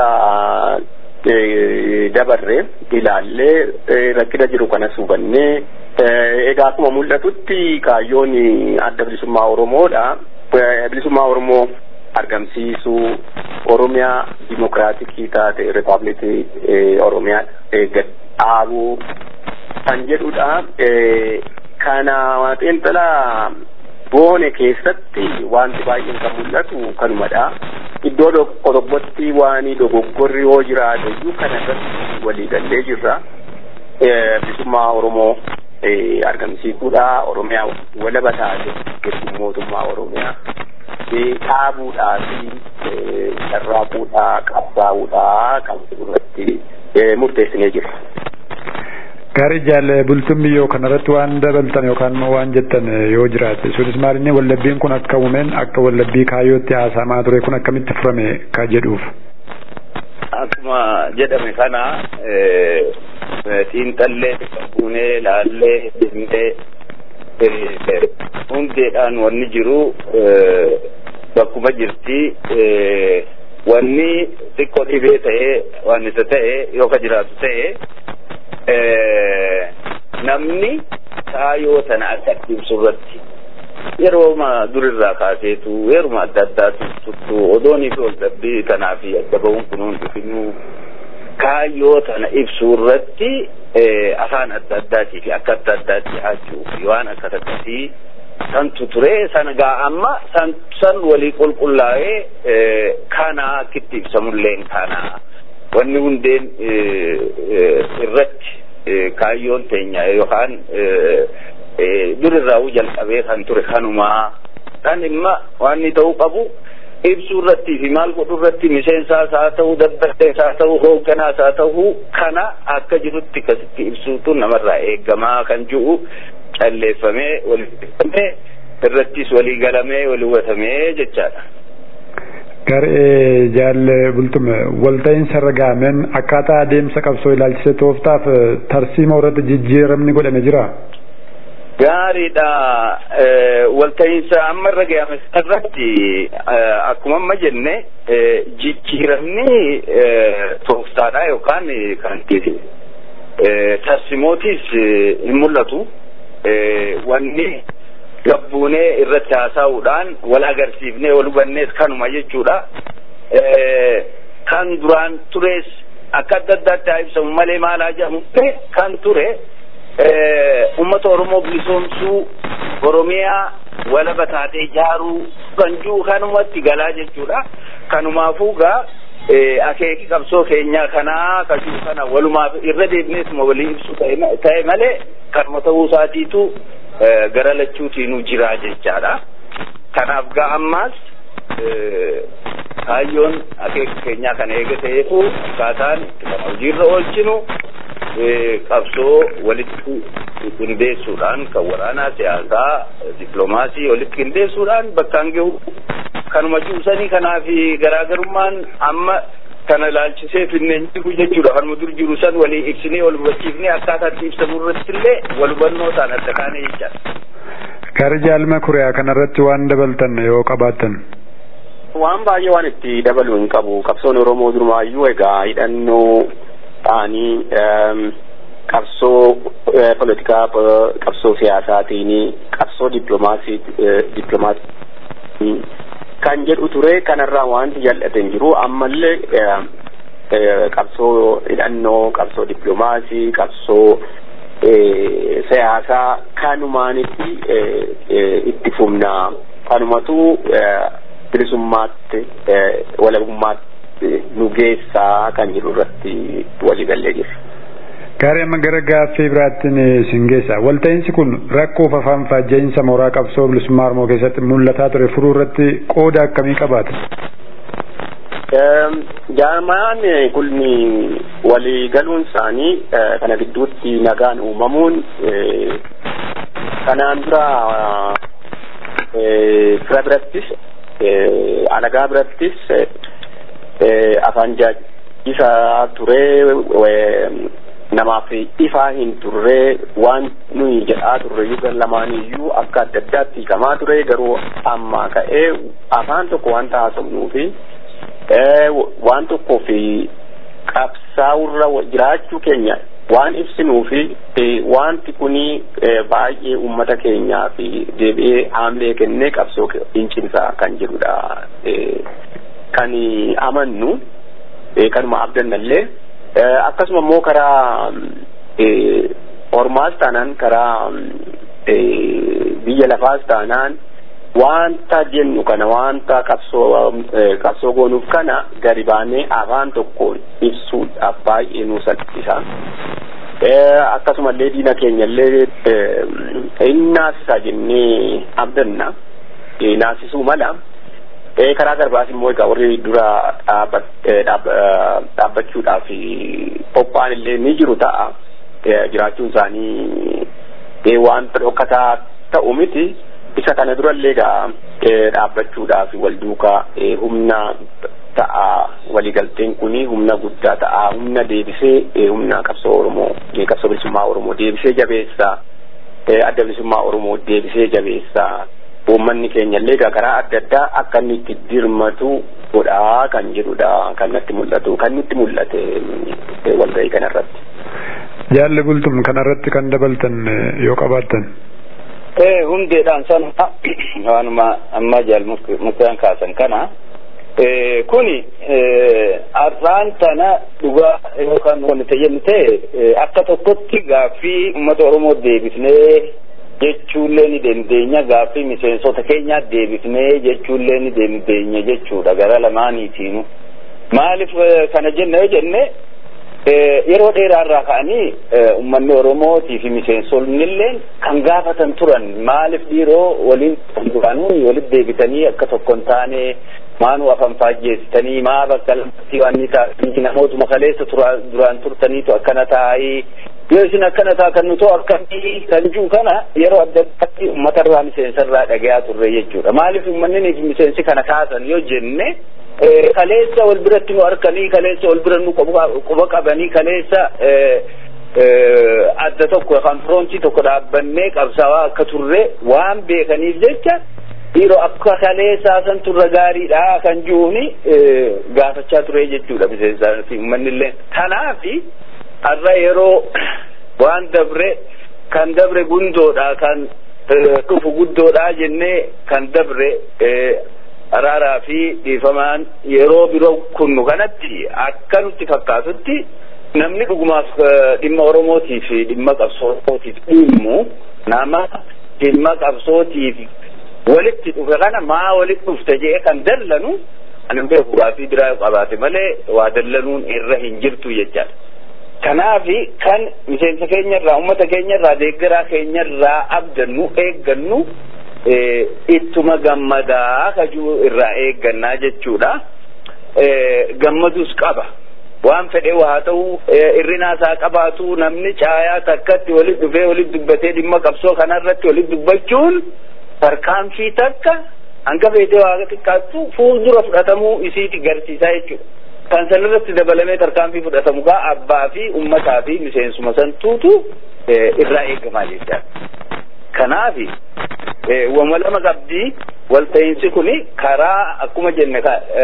dabarree ilaallee rakkina jiru kanas hubannee egaa akkuma mul'atutti kaayyoon adda bilisummaa Oromoodha. Bilisummaa Oromoo argamsiisuu Oromiyaa dimokiraatikii taate Rippaabilikii Oromiyaa gad dhaabuu kan jedhudha. Kana xiinxalaa boone keessatti wanti baay'een kan mul'atu kanumadha. Iddoo tokkotti waan dogoggorri yoo jiraate iyyuu kana irratti waliigallee jirra. Bilisummaa Oromoo argamsiisuudha. Oromiyaa walaba taate mootummaa Oromiyaa dhaabuudhaa fi carraaquudhaa qabsaa'uudhaa kan irratti murteessinee jirra. Gaarii Jaal Bultum yoo kanarratti waan dabaltan yookaan waan jettan yoo jiraate sunis maalinni wallabbiin kun akka uumameen akka wallabbii kaayyootti haasa'amaa ture kun akkamitti furame ka jedhuuf. Akkuma jedhame kana xiinxallee buunee laallee deemnee hundeedhaan wanni jiru bakkuma jirti wanni xiqqoo dhibee ta'ee waan isa ta'e yoo ka jiraatu ta'e namni kaayyoo tana akka ibsu irratti yeroo durirraa kaaseetu yeruma adda addaatu tuttu odoonii fi waldhabbii tanaa fi adda bahuun kunuun dhufinuu kaayyoo tana ibsu irratti afaan adda addaatii fi akka adda addaatti haachuuf waan akka takkasii santu ture sana gaa amma san san walii qulqullaa'ee kana akkitti ibsamulleen kana wanni hundeen irratti kaayyoon teenya yookaan durirraa jalqabee kan ture kanumaa kan imma waan ta'uu qabu ibsuu irratti fi maal godhuu irratti miseensaas haa ta'uu daddartees haa ta'uu hoogganaas haa ta'uu kana akka jirutti akkasitti ibsuutu namarraa eeggamaa kan jiru calleeffamee walitti irrattis walii galamee walii hubatamee jechaadha. Garee Jaal Bultum walta'iinsa irra gaameen akkaataa adeemsa qabsoo ilaalchisee tooftaaf tarsiima irratti jijjiiramni godhame jira. Gaariidha. Walta'iinsa amma irra gaame irratti akkuma amma jenne jijjiiramni tooftaadha yookaan kan ta'e tarsimootis hin mul'atu. Wanni gabbuunee irratti haasa'uudhaan wal agarsiifnee wal hubannees kanuma jechuudha. kan duraan tures akka adda addaatti ibsamu malee maal haa jedhamu kan ture ummata Oromoo bilisoomsuu Oromiyaa walaba taatee ijaaruu kan jiru kanumatti galaa jechuudha. Kanumaafuu gaa akeeki qabsoo keenyaa kanaa kajuu kana walumaaf irra deebineesuma walii ibsu ta'e malee kanuma ta'uu isaatiitu gara lachuutiinuu jira jechaadha. Kanaaf gaa ammaas kaayyoon akeeka keenyaa kana eega ta'eefu akkaataan kana hojiirra oolchinu qabsoo walitti qindeessuudhaan kan waraanaa siyaasaa dippiloomaasii walitti qindeessuudhaan bakkaan gahu kanuma juusanii kanaaf garaagarummaan amma kana laalchisee finneen jiru jechuudha. Kanuma dur jiru san walii ibsinee wal hubachiifnee akkaataatti ibsamu irratti illee wal hubannoo ta'an adda kaane jechaadha. Gara jaalma kuriyaa kanarratti waan dabaltan yoo qabaattan. Waan baay'ee waan itti dabaluu hin qabu. Qabsoon Oromoo durumaayyuu egaa hidhannoo ta'anii qabsoo politikaa qabsoo siyaasaatiin qabsoo dippiloomaasii dippiloomaasii kan jedhu ture. Kanarraa wanti jal'ate hin jiru. Ammallee qabsoo hidhannoo qabsoo dippiloomaasii qabsoo siyaasaa kanumaanitti itti fufnaa kanumatu bilisummaatti walabummaatti nu geessaa kan jiru irratti walii gallee jira. Gaarii amma gara gaaffii biraattiin isin geessa. Walta'iinsi kun rakkoof afaan faajja'iinsa mooraa qabsoo bilisummaa Oromoo keessatti mul'ataa ture furuu irratti qooda akkamii qabaata? Jaamaan kun walii galuun isaanii kana gidduutti nagaan uumamuun kanaan dura fira birattis alagaa birattis afaan jaajisaa ture namaaf ifaa hin turre waan nuyi jedhaa turre yugan lamaaniyyuu akka adda addaatti hiikamaa ture. Garuu amma ka'ee afaan tokko wanta haasofnuufi waan tokkoo fi qabsaa'urra jiraachuu keenya waan ibsinuufi wanti kuni baay'ee ummata keenyaa fi deebi'ee haamlee kennee qabsoo fincimsaa kan jedhudha kan amannu kanuma abdannallee. Akkasuma immoo karaa ormaas taanaan karaa biyya lafaas taanaan wanta jennu kana wanta qabsoo qabsoo goonuuf kana gadi baanee afaan tokkoon ibsuudhaaf baay'ee nu salphisa. Akkasumallee diina keenyallee naasisa jennee abdanna naasisuu mala. Karaa garbaas immoo egaa warri dura dhaabbachuudhaaf qophaa'an illee ni jiru ta'a. Jiraachuun isaanii wanta dhokkataa ta'u miti. Isa kana durallee egaa dhaabbachuudhaaf wal duukaa humna ta'a waliigalteen kuni humna guddaa ta'a. Humna deebisee humna qabsoo Oromoo qabsoo bilisummaa Oromoo deebisee jabeessaa adda bilisummaa Oromoo deebisee jabeessaa. Uummanni keenyallee karaa adda addaa akka inni itti dirmatu godhaa kan jedhudha kan natti mul'atu kan nutti mul'ate walgahii kanarratti. Jaalli Bultum kanarratti kan dabaltan yoo qabaattan. Eh hundeedhaan sana waanuma amma jaal mukaan kaasan kana kuni arraan tana dhugaa yookaan wanti tajaajilni ta'e akka tokkotti gaaffii uummata Oromoo deebisnee jechuullee ni dandeenya gaaffii miseensota keenyaa deebifnee jechuullee ni dandeenya jechuudha gara lamaaniitiinu. Maaliif kana jenne jenne yeroo dheeraarraa ka'anii uummanni Oromootii fi miseensonni illee kan gaafatan turan maaliif dhiiroo waliin duraanuu walitti deebitanii akka tokko hin taane maanuu afaan faajjeessitanii maa bakka lamatti waan ni taa'anii namootuma kaleessa duraan turtaniitu akkana taa'ii yoo isin akkana ta'a kan nuti akkamii kan jiru kana yeroo adda addaatti uummatarraa miseensarraa dhagayaa turre jechuudha. Maaliif uummanni miseensi kana kaasan yoo jenne kaleessa wal biratti nu harkanii kaleessa wal bira nu quba qabanii kaleessa adda tokko kan firoontii tokko dhaabbannee qabsaawaa akka turre waan beekaniif jecha dhiiroo akka kaleessaa san turre gaariidha kan jiruuni gaafachaa ture jechuudha miseensaa fi uummanni illee. Kanaafi har'a yeroo waan dabre kan dabre gundoodha kan dhufu guddoodha jennee kan dabre araaraa fi dhiifamaan yeroo biroo kunnu kanatti akka nutti fakkaatutti namni dhugumaaf dhimma Oromootiif dhimma qabsootiif dhimmu nama dhimma qabsootiif walitti dhufe kana maa walitti dhufte jee kan dallanu anan beeku fi biraa qabaate malee waa dallanuun irra hin jirtu jechaadha. Kanaafi kan miseensa keenyarraa uummata keenyarraa deeggaraa keenyarraa abdannu eeggannu ittuma gammadaa kajuu irraa eeggannaa jechuudha. Gammadus qaba waan fedhe waa ta'u irrinaasaa qabaatu namni caayaa takkatti walitti dhufee walitti dubbatee dhimma qabsoo kanarratti walitti dubbachuun tarkaanfii takka hanga feetee waa xiqqaattu fuuldura fudhatamuu isiiti garsiisaa jechuudha. Kan sanirratti dabalamee tarkaanfii fudhatamu gaa abbaa fi ummataa fi miseensuma santuutu irraa eegamaa jechaadha. Kanaafi wama lama qabdii walta'iinsi kuni karaa akkuma jenne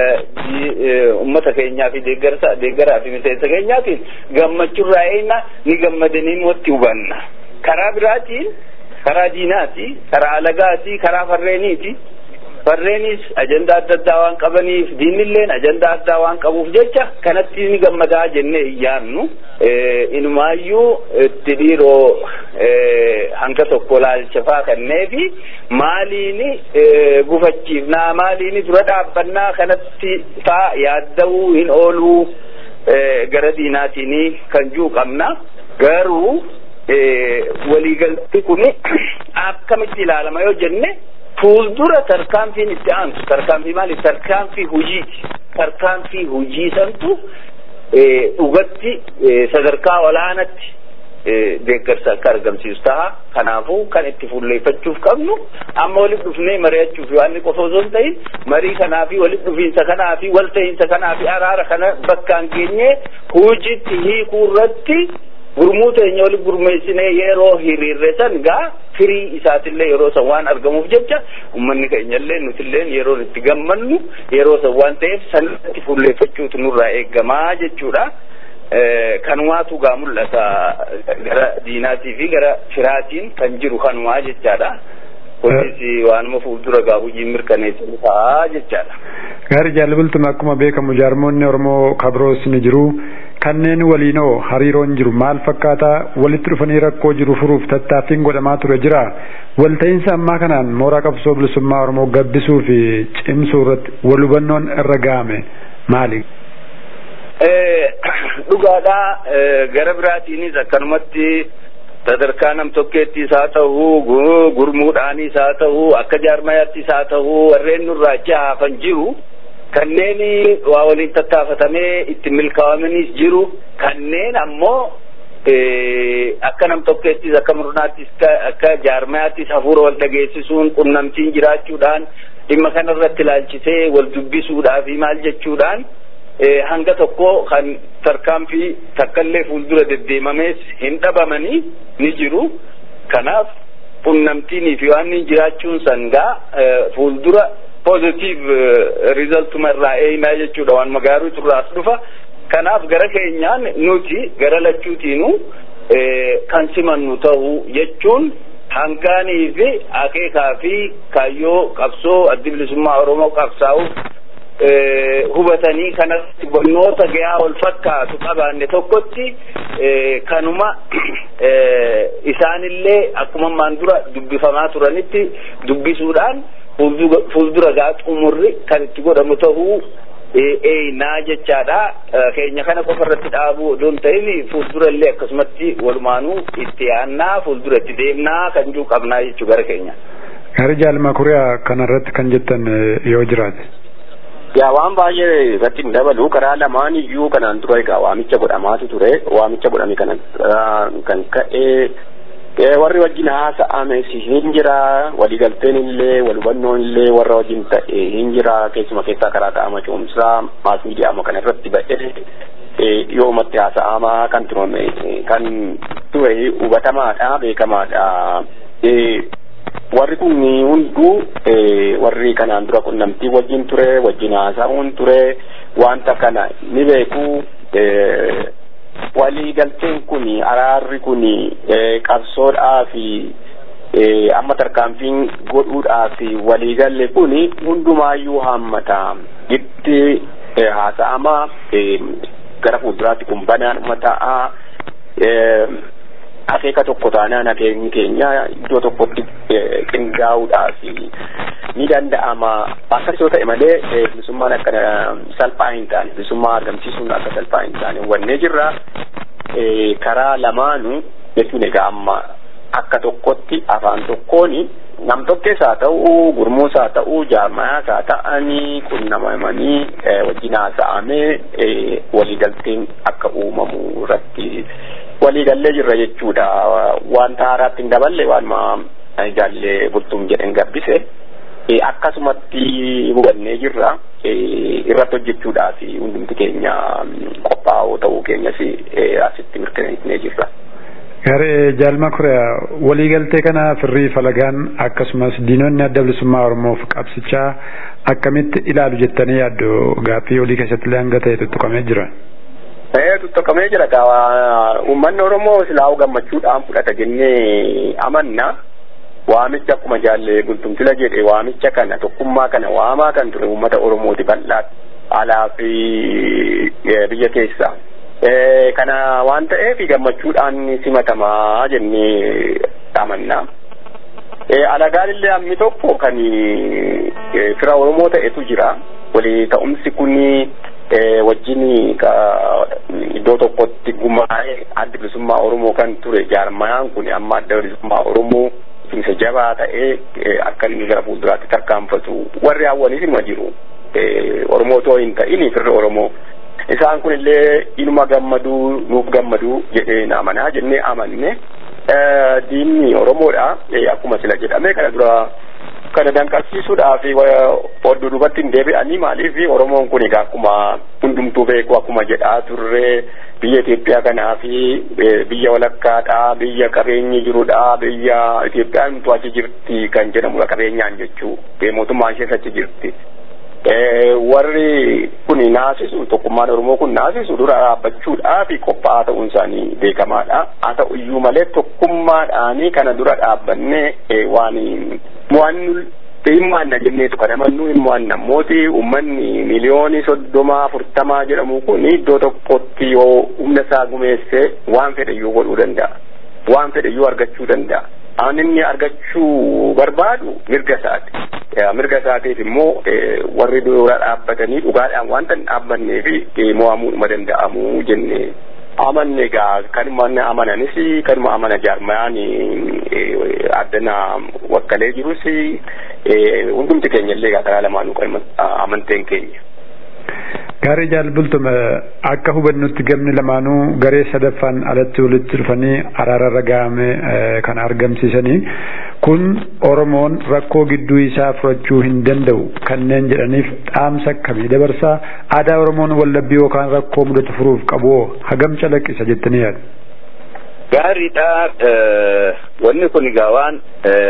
ummata keenyaa fi deeggarsa deeggaraa fi miseensa keenyaatiin gammachuurraa eegna ni gammadaniin watti hubanna. Karaa biraatiin karaa diinaati, karaa alagaati, karaa farreeniiti. Farreenis ajandaa adda addaa waan qabaniif diinilleen ajandaa addaa waan qabuuf jecha kanatti ni gammadaa jennee iyyaannu inumaayyuu itti dhiiroo hanga tokko laalchafaa kanneefi maaliini gufachiifnaa maaliini dura dhaabbannaa kanatti faa yaadda'uu hin ooluu gara diinaatiin kan juu qabna. Garuu waliigalti kun akkamitti ilaalama yoo jenne fuuldura tarkaanfiin itti aantu tarkaanfii maali tarkaanfii hujiiti. Tarkaanfii hujii santu dhugatti sadarkaa olaanatti deeggarsa akka argamsiisu ta'a. Kanaafuu kan itti fuulleeffachuuf qabnu amma walitti dhufnee mari'achuuf waan qofa osoo hin ta'in marii kanaa fi walitti dhufiinsa kanaa fi walta'iinsa kanaa fi araara kana bakkaan geenyee hujiitti hiikuu irratti gurmuu teenya walitti gurmeessinee yeroo hiriirre san gaa firii isaatillee yeroo san waan argamuuf jecha ummanni keenyallee nutillee yeroo itti gammannu yeroo san waan ta'eef sanatti fuulleeffachuutu nurraa eeggamaa jechuudha. Kanumaatu gaa mul'ata gara diinaatii fi gara firaatiin kan jiru kanumaa jechaadha. Kunis waanuma fuuldura gaa hojii mirkaneessu ta'a jechaadha. Gaarii jaallatultuma akkuma beekamu jaarmoonni Oromoo kabroos ni jiru. Kanneen waliinoo hariiroon jiru maal fakkaata walitti dhufanii rakkoo jiru furuuf tattaaffiin godhamaa ture jira. Walta'iinsa ammaa kanaan mooraa qabsoo bilisummaa Oromoo gabbisuu fi cimsuu irratti wal hubannoon irra ga'ame maali? Dhugaadhaa gara biraatiinis akkanumatti sadarkaa nam tokkeettis haa ta'uu gurmuudhaanis haa ta'uu akka jaarmayaattis haa ta'uu warreen nurraa hafan jiru. Kanneen waa waliin tattaafatamee itti milkaa'amanis jiru. Kanneen ammoo akka nam tokkeettis akka murnaattis akka jaarmayaattis hafuura wal dhageessisuun qunnamtiin jiraachuudhaan dhimma kanarratti ilaalchisee wal dubbisuudhaa fi maal jechuudhaan hanga tokko kan tarkaanfii takkallee fuuldura deddeemamees hin dhabamanii ni jiru. Kanaaf qunnamtiinii fi waan jiraachuun sangaa fuuldura positive result marraa eeynaa jechuudha waan magaarii turraas dhufa. Kanaaf gara keenyaan nuti gara lachuutiinu kan simannu ta'uu jechuun hangaanii fi akeekaa fi kaayyoo qabsoo addi bilisummaa Oromoo qabsaa'uuf hubatanii kanatti bonnoota gahaa wal fakkaatu qabaanne tokkotti kanuma isaanillee akkuma maan dura dubbifamaa turanitti dubbisuudhaan fuuldura gaa xumurri kan itti godhamu ta'uu eeynaa jechaadha. Keenya kana qofa irratti dhaabuu odoon ta'in fuuldura illee akkasumatti walumaanuu itti yaannaa fuuldura itti deemnaa kan jiru qabnaa jechuu gara keenya. Gaarii jaalma kuriyaa kanarratti kan jettan yoo jiraate. Yaa waan baay'ee irratti hin dabalu karaa lamaan iyyuu kanaan dura egaa waamicha godhamaatu ture. Waamicha godhame kana kan ka'ee warri wajjin haasa'ame hin jira. Waliigalteen illee wal hubannoon illee warra wajjin ta'e hin jira. Keessuma keessaa karaa qaama ce'umsaa maas miidiyaa kana irratti ba'ee yoomatti haasa'amaa kan turame kan ture hubatamaadha beekamaadha. Warri kun hunduu warri kanaan dura qunnamtii wajjin ture wajjin haasa'uun ture wanta kana ni beeku. Waliigalteen kun araarri kun qabsoodhaa fi amma tarkaanfiin godhuudhaaf waliigalle kun hundumaayyuu hammata itti haasa'ama gara fuulduraatti kun banaadhuma ta'a akeeka tokko taanaan akeenyi keenya iddoo tokkotti qindaa'uudhaaf ni danda'ama. Akkas yoo ta'e malee bilisummaan akkana salphaa hin taane bilisummaa argamsiisuun akka salphaa hin taane wannee jirra karaa lamaanuu jechuun egaa amma akka tokkotti afaan tokkooni nam tokkees haa ta'uu gurmuus haa ta'uu jaarmayaas haa ta'anii qunnamamanii wajjin haasa'amee waliigalteen akka uumamu irratti waliigallee jirra jechuudha. Wanta haaraatti hin daballe waanuma jaallee bultuun jedhan gabbise akkasumatti hubannee jirra irratti hojjechuudhaaf hundumti keenya qophaa'oo ta'uu keenyas asitti mirkaneessinee jirra. Garee jaalma kuraa waliigaltee kana firrii falagaan akkasumas diinonni adda bilisummaa Oromoof qabsichaa akkamitti ilaalu jettanii yaaddu gaaffii olii keessatti illee hanga ta'e tuttuqamee jira. Eh tuttuqamee jira gaa uummanni Oromoo silaa gammachuudhaan fudhata jennee amanna. Waamicha akkuma jaallee bultumtila jedhe waamicha kana tokkummaa kana waamaa kan ture uummata Oromooti bal'aatti alaa fi biyya keessaa. Eh kana waan ta'eef gammachuudhaan simatamaa jennee amanna. Eh alagaan illee ammi tokko kan fira Oromoo ta'etu jira. Walii ta'umsi kuni wajjin iddoo tokkotti gumaa'ee adda bilisummaa Oromoo kan ture jaarmayaan kun amma adda bilisummaa Oromoo isa jabaa ta'ee akka inni gara fuulduraatti tarkaanfatu warri hawwanis ima jiru. Oromoo too hin ta'in firri Oromoo isaan kun illee inuma gammaduu nuuf gammaduu jedhee amanaa jennee amanne diinni Oromoodha akkuma sila jedhame kana dura kana danqarsiisuudhaaf odduu duubatti hin deebi'anii maaliif Oromoon kun egaa akkuma hundumtuu beeku akkuma jedhaa turre biyya Itoophiyaa kanaa fi biyya walakkaadha biyya qabeenyi jirudha biyya Itoophiyaan nutu achi jirti kan jedhamudha qabeenyaan jechuu mootummaan ishee achi jirti. Warri kun naasisu tokkummaan Oromoo kun naasisu dura dhaabbachuudhaaf qophaa'aa ta'uun isaanii beekamaadha. Haa ta'u iyyuu malee tokkummaadhaanii kana dura dhaabbannee waan mo'annu dhimmaan jenneetu kana mannu immoo namooti uummanni miliyoonii soddoma afurtamaa jedhamu kun iddoo tokkotti yoo humna isaa gumeesse waan fedhe iyyuu godhuu danda'a. Waan fedhe iyyuu argachuu danda'a. Aan inni argachuu barbaadu mirga isaati. Mirga isaatiif immoo warri dura dhaabbatanii dhugaadhaan wanta hin dhaabbanneef mo'amuudhuma danda'amu jennee amanne egaa kanuma amananis kanuma amana jaarmayaan addana wakkalee jirus hundumti keenya illee egaa karaa lamaanuu kan amanteen keenya. Gaarii jaalbultuma akka hubannutti gamni lamaanuu garee sadaffaan alatti walitti dhufanii araararra ga'ame kan argamsiisanii kun Oromoon rakkoo gidduu isaa furachuu hin danda'u kanneen jedhaniif dhaamsa akkamii dabarsaa aadaa Oromoon wallabbii yookaan rakkoo mudatu furuuf qabu hagam calaqqisa jettanii yaadu. Gaariidha wanni kun egaa waan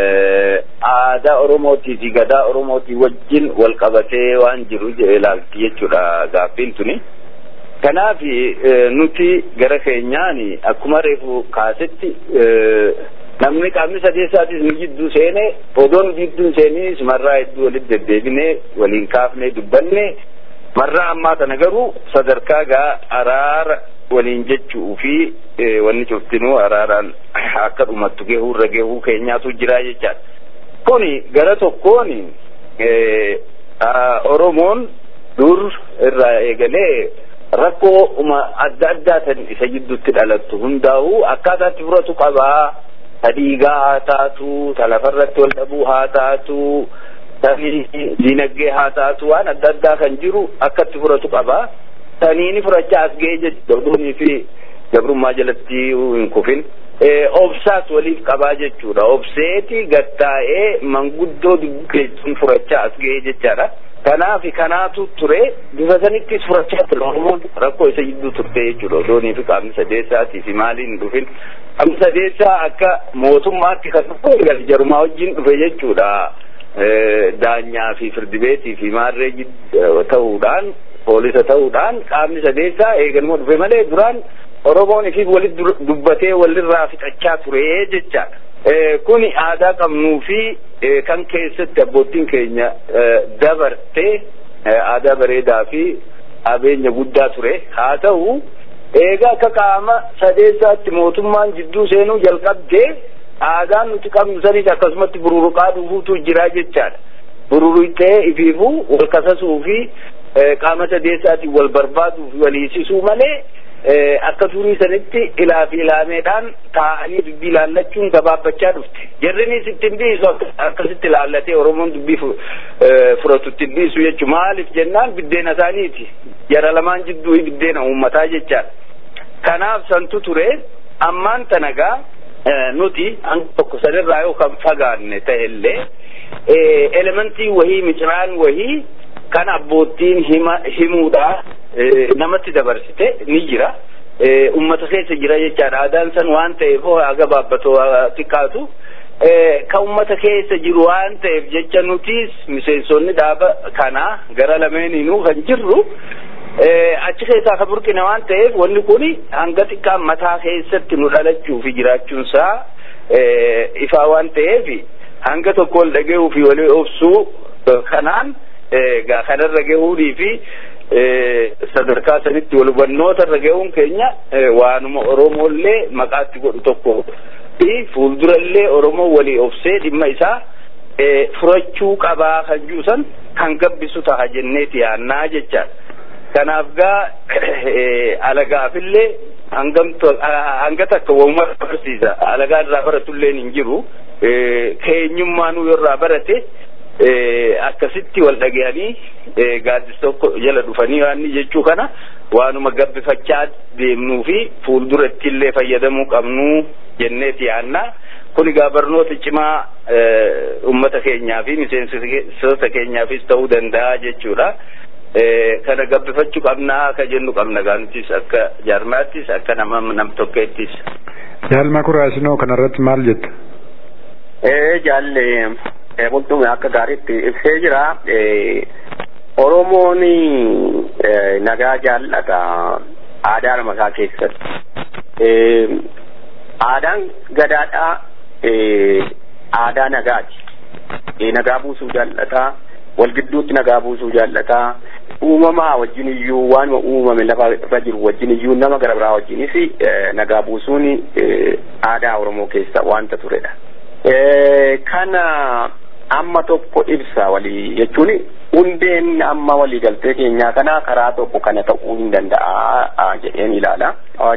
aadaa Oromootii fi gadaa Oromootii wajjin wal qabatee waan jiru ilaalti jechuudha gaaffiin tuni. Kanaaf nuti gara keenyaan akkuma reefu kaasetti namni qaamni sadeessaatis nu jidduu seene odoon jidduun seenis marraa hedduu walitti deddeebinee waliin kaafnee dubbanne marraa ammaa kana garuu sadarkaa gaa araara waliin jechuu fi wanni cuftinuu araaraan akka dhumattu geehurra geehuu keenyaatu jira jechaadha. Kuni gara tokkoon Oromoon dur irraa eegalee rakkoo adda addaatan isa jidduutti dhalattu hundaa'u akkaataatti furatu qabaa. Dhiigaa haa taatu, talafarratti wal dhabuu haa taatu, diinagdee haa taatu waan adda addaa kan jiru akkatti furatu qabaa. Saniini furachaa as ga'ee jechuudha fi gabrummaa jalatti hin kufin. Obsaas waliif qabaa jechuudha. Obseeti gattaa'ee manguddoo dubbeessuun furachaa as ga'ee jechaadha. Kanaaf kanaatu ture bifa sanittis furachaa ture Oromoon rakkoo isa jidduu turte jechuudha. Odoonii fi qaamni sadeessaatii fi maaliin hin dhufin. Qaamni sadeessaa akka mootummaatti kan dhufe jarumaa wajjin dhufe jechuudha. Daanyaa fi firdibeetii fi maarree ta'uudhaan poolisa ta'uudhaan qaamni sadeessaa eegaluma dhufe malee duraan Oromoon ifi walitti dubbatee walirraa fixachaa ture jechaadha. Kuni aadaa qabnuu fi kan keessatti abbootiin keenya dabartee aadaa bareedaa fi abeenya guddaa ture. Haa ta'u eegaa akka qaama sadeessaatti mootummaan jidduu seenuu jalqabdee aadaan nuti qabnu sanis akkasumatti bururuqaa dhufuutu jira jechaadha. Bururuqee ifiifuu wal kasasuu fi qaama sadeessaatiin wal barbaaduu fi waliisisuu malee akka turii sanitti ilaa fi ilaameedhaan taa'anii dubbii ilaallachuun gabaabbachaa dhufte. Jarrinis ittiin dhiisu akkasitti ilaallatee Oromoon dubbii furatu ittiin dhiisu jechuun maaliif jennaan biddeena isaaniiti. Jara lamaan jidduu biddeena uummataa jechaadha. Kanaaf santu ture ammaan tanagaa nuti hanga tokko sanirraa yoo kan fagaanne ta'ellee elementii wahii miciraan wahii kan abbootiin himuudha namatti dabarsite ni jira. Ummata keessa jira jechaadha. Aadaan san waan ta'eef haga baabbatoo xiqqaatu kan ummata keessa jiru waan ta'eef jecha nutis miseensonni dhaaba kanaa gara lameeniinuu kan jirru achi keessaa ka burqina waan ta'eef wanni kun hanga xiqqaan mataa keessatti nu dhalachuu fi jiraachuunsaa ifaa waan ta'eef hanga tokko ol dhaga'uu fi walii obsuu kanaan kanarra gahuudii fi sadarkaa sanitti wal hubannoota irra gahuun keenya waanuma Oromoollee maqaatti godhu tokko fi fuuldurallee Oromoo walii obsee dhimma isaa furachuu qabaa kan juusan kan gabbisu ta'a jenneeti yaannaa jechaadha. Kanaaf gaa alagaafillee hanga takka waamuma barsiisa. Alagaa irraa baratullee hin jiru. Keenyummaanuu irraa barate akkasitti wal dhagahanii gaaddisa tokko jala dhufanii waan jechuu kana waanuma gabbifachaa deemnuu fi fuulduratti illee fayyadamuu qabnu jenneeti yaannaa. Kuni gaa barnoota cimaa ummata keenyaa fi miseensota keenyaafis ta'uu danda'a jechuudha. Kana gabbifachuu qabnaa ka jennu qabna gaantis akka jaarmaattis akka nama nam tokkeettis. Jaalma kuraasinoo kanarratti maal jetta? Eh jaalle bultume akka gaariitti ibsee jira. Oromoon nagaa jaallata aadaa masaa keessatti. Aadaan gadaadhaa aadaa nagaati. Nagaa buusuu jaallata. Wal gidduutti nagaa buusuu jaallata. Uumamaa wajjin iyyuu waan uumame lafa irra jiru wajjin iyyuu nama gara biraa wajjinis nagaa buusuun aadaa Oromoo keessa wanta turedha. Kana amma tokko ibsa walii jechuun hundeen amma walii galtee keenyaa kana karaa tokko kana ta'uu hin danda'a jedheen ilaala.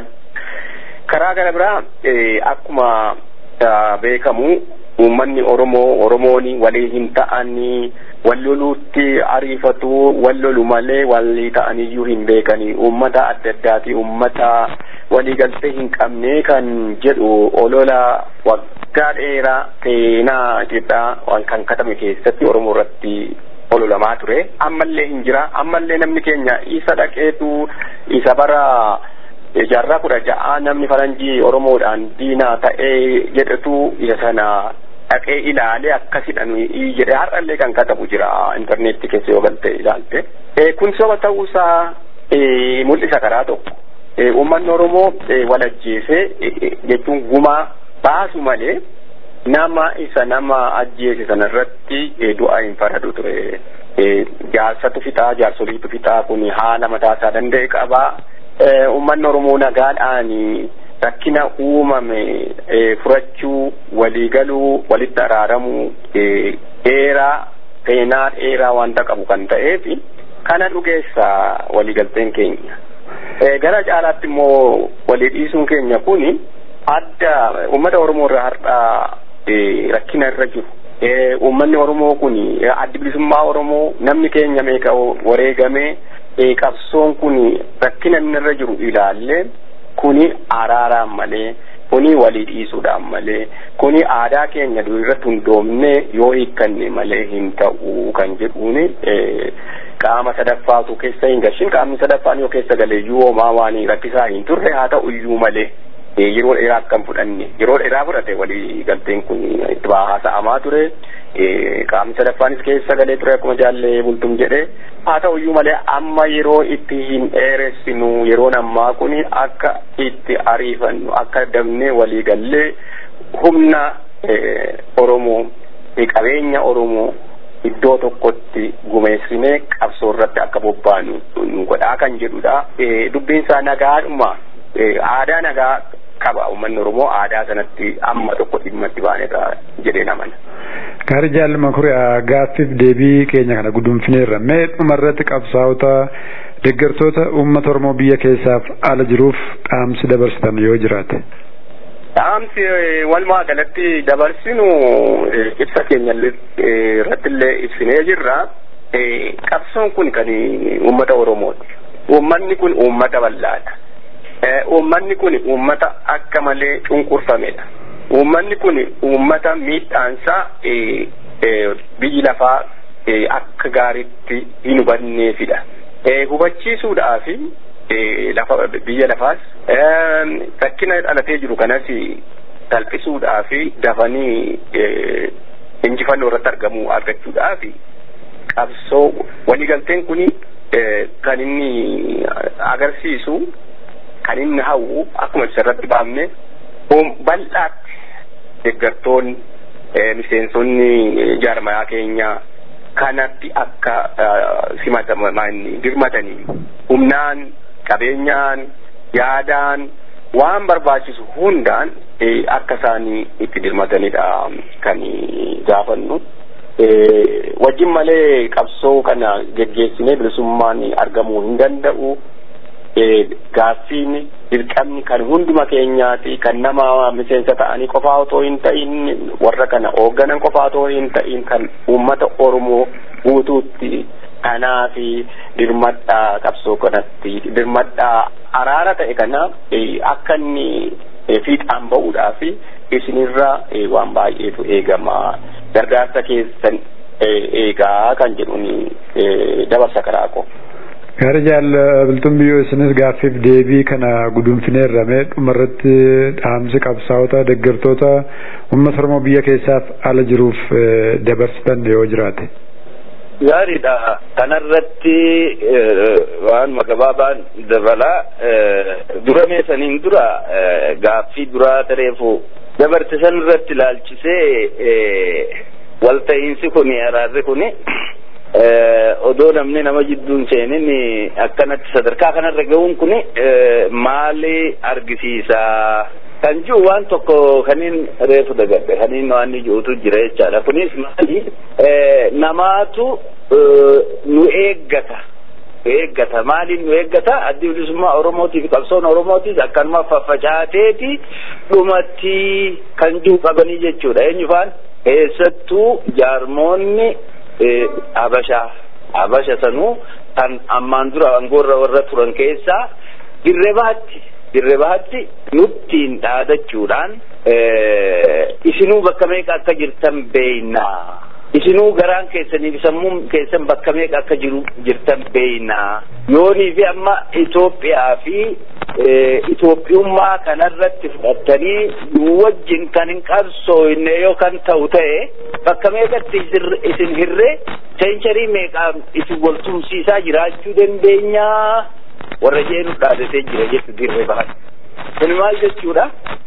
Karaa gara biraa akkuma beekamu uummanni Oromoo Oromooni walii hin ta'anii walloluutti ariifatu wallolu malee walii ta'aniyyuu hin beekanii uummata adda addaati uummata walii galtee hin qabne kan jedhu olola waggaa dheeraa seenaa Itoophiyaa waan kan katame keessatti Oromoo irratti ololamaa ture. Ammallee hin jira. Ammallee namni keenya isa dhaqeetu isa bara jaarraa kudha ja'a namni faranjii Oromoodhaan diinaa ta'ee jedhatu isa sana dhaqee ilaalee akkasidhaan jedhee har'allee kan katabu jira intarneetti keessa yoo galte ilaalte. Kun soba ta'uusaa mul'isa karaa tokko. Uummanni Oromoo walajjeesee jechuun gumaa baasu malee nama isa nama ajjeese sanarratti du'aa hin faradu ture. Jaarsatu fixaa jaarsoliitu fixaa kun haala mataasaa danda'e qabaa. Uummanni Oromoo nagaadhaan rakkina uumame furachuu waliigaluu walitti araaramuu dheeraa seenaa dheeraa wanta qabu kan ta'eef kana dhugeessa waliigalteen keenya. Gara caalaatti immoo walii dhiisuun keenya kun adda uummata Oromoo irraa har'aa rakkina irra jiru. Uummanni Oromoo kun addi bilisummaa Oromoo namni keenya meeqa wareegamee qabsoon kun rakkina inni irra jiru ilaalle kuni araaraan malee kuni walii dhiisuudhaan malee kuni aadaa keenya durirratti hundoomne yoo hiikkanne malee hin ta'u kan jedhuuni qaama sadaffaatu keessa hin gashin qaamni sadaffaan yoo keessa galee yoo maa waan rakkisaa hin turre haa ta'u iyyuu malee yeroo dheeraa akkam fudhanne yeroo dheeraa fudhate walii galteen kun itti haasa'amaa ture qaamni sadaffaanis keessa galee ture akkuma jaallee bultum jedhe. Haa ta'uyyuu malee amma yeroo itti hin dheeressinu yeroon ammaa kun akka itti ariifannu akka dabnee walii gallee humna Oromoo qabeenya Oromoo iddoo tokkotti gumeessinee qabsoo irratti akka bobbaanu nu godhaa kan jedhudha. Dubbiin isaa nagaadhuma aadaa nagaa qaba uummanni Oromoo aadaa sanatti amma tokko dhimma itti baaneera jedhee namana. Gaarii Jaal Makuriyaa gaaffiif deebii keenya kana gudunfineerra mee dhumarratti qabsaa'ota deeggartoota uummata Oromoo biyya keessaaf ala jiruuf dhaamsi dabarsitan yoo jiraate. Dhaamsi walumaa galatti dabarsinu ibsa keenya irratti illee ibsinee jirra. Qabsoon kun kan uummata Oromooti. Uummanni kun uummata bal'aadha. Uummanni kun uummata akka malee cunqurfamedha. Uummanni kun uummata miidhaansaa biyyi lafaa akka gaariitti hin hubanneefidha. Hubachiisuudhaaf lafa biyya lafaas rakkina dhalatee jiru kanas salphisuudhaaf dafanii injifannoo irratti argamu argachuudhaaf qabsoo waliigalteen kun kan inni agarsiisu kan inni hawwu akkuma isarratti baafne bal'aatti deeggartoonni miseensonni jaarmayaa keenya kanatti akka simatamanii dirmatanii humnaan qabeenyaan yaadaan waan barbaachisu hundaan akka isaanii itti dirmatanidha kan gaafannu. Wajjin malee qabsoo kana geggeessinee bilisummaan argamuu hin danda'u. Gaaffiin dirqamni kan hunduma keenyaati kan nama miseensa ta'anii qofaa otoo hin ta'in warra kana hoogganan qofaa otoo hin ta'in kan uummata Oromoo guutuutti kanaaf dirmadhaa qabsoo kanatti dirmadhaa araara ta'e kana akka inni fiixaan ba'uudhaaf isinirra waan baay'eetu eegama gargaarsa keessan eegaa kan jedhuun dabarsa karaako. Gaarii Jaal Bultuun Biyyoo isinis gaaffiif deebii kana gudunfineerra mee dhumarratti dhaamsi qabsaa'ota deeggartoota uummata Oromoo biyya keessaaf ala jiruuf dabarsitan yoo jiraate. Gaariidha. Kanarratti waan gabaabaan dabalaa dura meesaniin dura gaaffii duraa tareefu dabarsisan irratti ilaalchisee walta'iinsi kuni araarri kuni odoo namni nama jidduun seenin akkanatti sadarkaa kanarra ga'uun kun maali argisiisa kan jiru waan tokko kaniin reefu dagadde kaniin waan ijuutu jira jechaadha. Kunis maali namaatu nu eeggata eeggata maaliin nu eeggata addi bilisummaa Oromootiif qabsoon Oromootiif akkanuma faffacaateeti dhumatti kan jiru qabanii jechuudha. Eenyufaan keessattuu jaarmoonni Habasha Habasha sanuu kan ammaan dura angoorra warra turan keessaa dirree bahatti dirree bahatti nuttiin dhaadachuudhaan isinuu bakka meeqa akka jirtan beeynaa isinuu garaan keessanii sammuun keessan bakka meeqa akka jiru jirtan beeynaa yoonii fi amma Itoophiyaa fi Itoophiyummaa kanarratti fudhattanii wajjin kan hin qabsooyne yookaan ta'u ta'e bakka meeqatti isin hirree seencharii meeqaa isin waltumsiisaa jiraachuu dandeenyaa warra jeenu dhaadatee jira jettu dirree bahan. Kun maal jechuudha?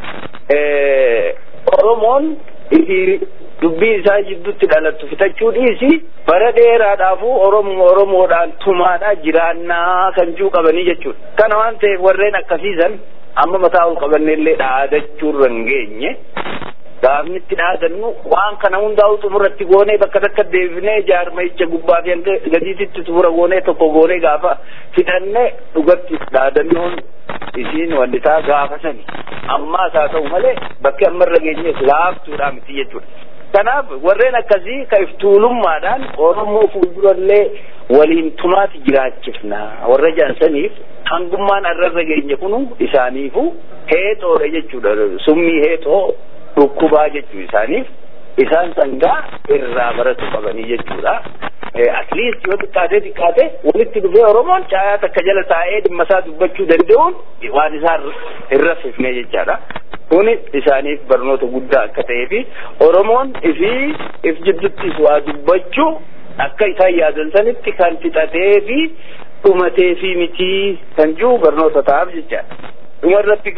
Oromoon dubbii isaa jidduutti dhalattu fitachuu dhiisi bara dheeraadhaafuu Oromoo Oromoodhaan tumaadhaa jiraannaa kan jiru qabanii jechuudha. Kana waan ta'eef warreen akkasiisan amma mataa ol qabanneellee dhaadachuurra hin geenye gaafni itti dhaadannu waan kana hundaa'u xumurratti goonee bakka takka deebinee jaarmayicha gubbaa fi gadiititti xumura goonee tokko goonee gaafa fidhannee dhugatti dhaadannoon isiin wallisaa gaafa sani ammaas haa ta'u malee bakki ammarra geenyees laaftuudhaa miti jechuudha. Kanaaf warreen akkasii ka iftuulummaadhaan Oromoo fuuldurallee waliin tumaati jiraachifna warra jaansaniif hangummaan arrarra geenye kunu isaaniifu heexoodha jechuudha. Summii heexoo dhukkubaa jechuu isaaniif isaan sangaa irraa baratu qabanii jechuudha. At least yoo xiqqaatee xiqqaatee walitti dhufee Oromoon caayaa takka jala taa'ee dhimma isaa dubbachuu danda'uun waan isaa irra fifnee jechaadha. kuni isaaniif barnoota guddaa akka ta'ee fi Oromoon ifii if jidduttis waa dubbachuu akka isaan yaadan sanitti kan fixatee fi dhumatee fi mitii kan jiru barnoota ta'aaf jecha dhumarratti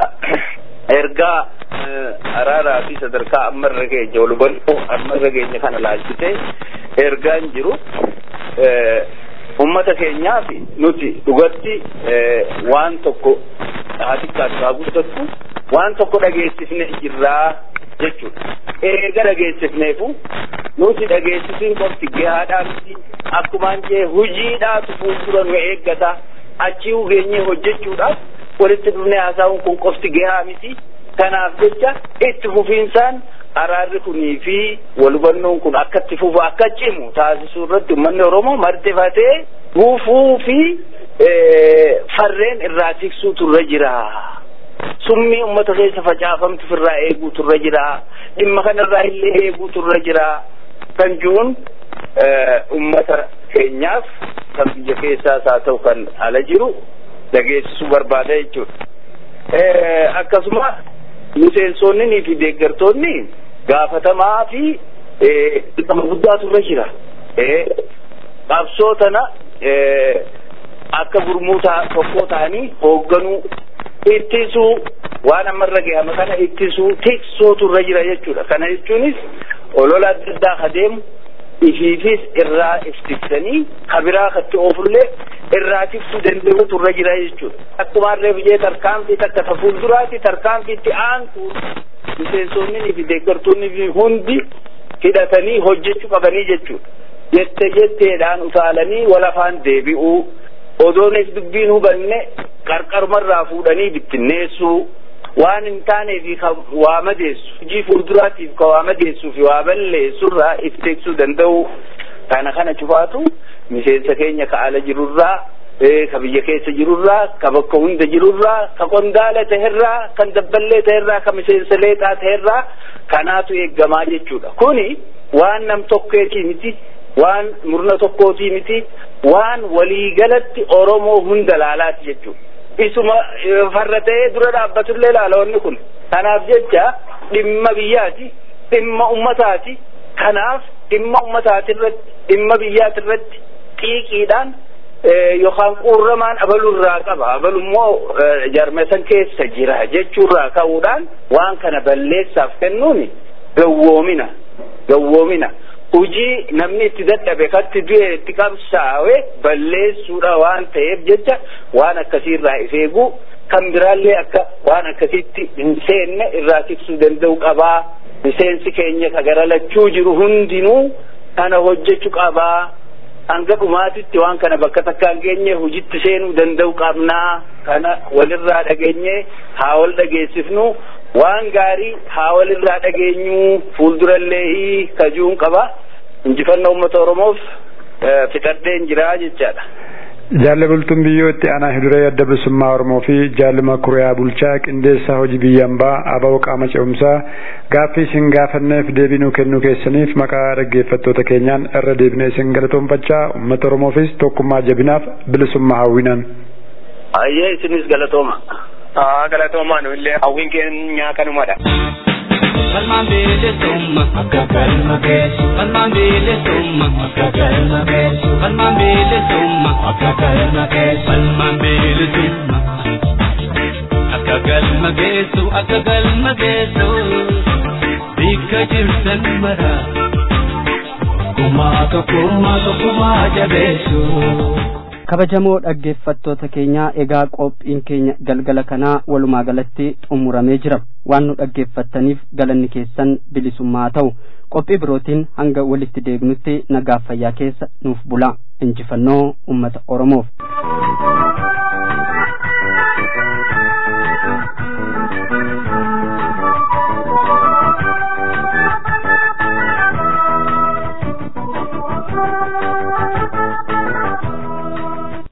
ergaa araaraa fi sadarkaa ammarra keenya walubannoo ammarra keenya kana laalchitee ergaan jiru ummata keenyaaf nuti dhugatti waan tokko haatikaan haa guddattu waan tokko dhageessifne jirraa jechuudha. Eega dhageessifneefu nuti dhageessisuun qofti gahaadhaa miti akkumaan jee hojiidhaatu fuuldura nu eeggata achii hugeenyee hojjechuudhaaf walitti dhufnee haasa'uun kun qofti gahaa miti. Kanaaf jecha itti fufiinsaan araarri kunii fi walhubannoon kun akka itti fufu akka cimu taasisuu irratti uummanni Oromoo martifatee buufuu fi farreen irraa tiksuu turre jira. Summii uummata keessa facaafamtu irraa eeguu turre jira. Dhimma kanarraa illee eeguu turre jira. Kan jiruun uummata keenyaaf kan biyya keessaas haa ta'u kan ala jiru dhageessisuu barbaada jechuudha. Akkasuma miseensonni fi deeggartoonni gaafatamaa fi dhimma guddaa turre jira. Qabsoo tana akka gurmuu tokkoo ta'anii hoogganuu ittisuu waan ammarra gahame kana ittisuu tiksuu turre jira jechuudha. Kana jechuunis olola adda addaa adeemu ifiifis irraa iftiksanii kabiraa katti oofullee irraa tiksuu danda'u turre jira jechuudha. Akkuma reef jee tarkaanfii takka ta fuulduraatti tarkaanfiitti aantu miseensonni fi deeggartoonni fi hundi hidhatanii hojjechuu qabanii jechuudha. Jette jetteedhaan utaalanii wal afaan deebi'uu odoonis dubbiin hubanne qarqarumarraa fuudhanii bittinneessuu waan hin taaneef waa madeessu hojii fuulduraatiif ka waa madeessuu fi waa balleessurraa ifteeksuu danda'u. Kana kana cufaatu miseensa keenya ka ala jirurraa ka biyya keessa jirurraa ka bakka hunda jirurraa ka qondaala ta'erraa kan dabballee ta'erraa ka miseensa leexaa ta'erraa kanaatu eeggamaa jechuudha. Kuni waan nam tokkeetii miti waan murna tokkootii miti waan waliigalatti Oromoo hunda laalaati jechuudha. Isuma farratee dura dhaabbatullee laaloonni kun kanaaf jecha dhimma biyyaati dhimma ummataati. Kanaaf dhimma ummataati irratti dhimma biyyaati irratti xiiqiidhaan yookaan quurramaan abalurraa qaba abalummoo jarmesan keessa jira jechuurraa ka'uudhaan waan kana balleessaaf kennuun gawwoomina gawwoomina hujii namni itti dadhabe katti du'e itti qabsaa'e balleessuudha waan ta'eef jecha waan akkasiirraa if eeguu kan biraallee akka waan akkasitti hin seenne irraa tiksuu danda'u qabaa. Miseensi keenya ka garalachuu jiru hundinuu kana hojjechuu qabaa. Hanga dhumaatitti waan kana bakka takkaan geenye hojiitti seenuu danda'u qabnaa. Kana walirraa dhageenye haa wal dhageessifnu waan gaarii haa walirraa dhageenyu fuuldurallee kajuun qaba. Injifannoo uummata Oromoof fixadheen jira jechaadha. Jaalle bultuun biyyootti aanaa hiduree adda bilisummaa Oromoo fi jaalle Makuriyaa Bulchaa qindeessaa hojii biyyambaa aba'oo qaama ce'umsaa gaaffii isin gaafanneef deebii nuu kennuu keessaniif maqaa dhaggeeffattoota keenyaan irra deebinee isin galatoonfachaa uummata Oromoofis tokkummaa jabinaaf bilisummaa hawwinan. Ayyee isinis galatooma. Aa galatoomaa nu illee hawwiin keenya kanumadha. Kalmaan bilisummaa akka galma geessu. Kalmaan bilisummaa akka galma geessu. Kalmaan bilisummaa akka galma geessu. Kalmaan bilisummaa akka galma geessu akka galma geessu. Bikka jirtan mara kumaa tokkummaa tokkummaa jabeessu. Kabajamoo dhaggeeffattoota keenya egaa qophiin keenya galgala kanaa walumaa galatti xumuramee jira. Waan nu dhaggeeffattaniif galanni keessan bilisummaa ta'u. Qophii birootiin hanga walitti deebinutti nagaaf fayyaa keessa nuuf bulaa. Injifannoo uummata Oromoof.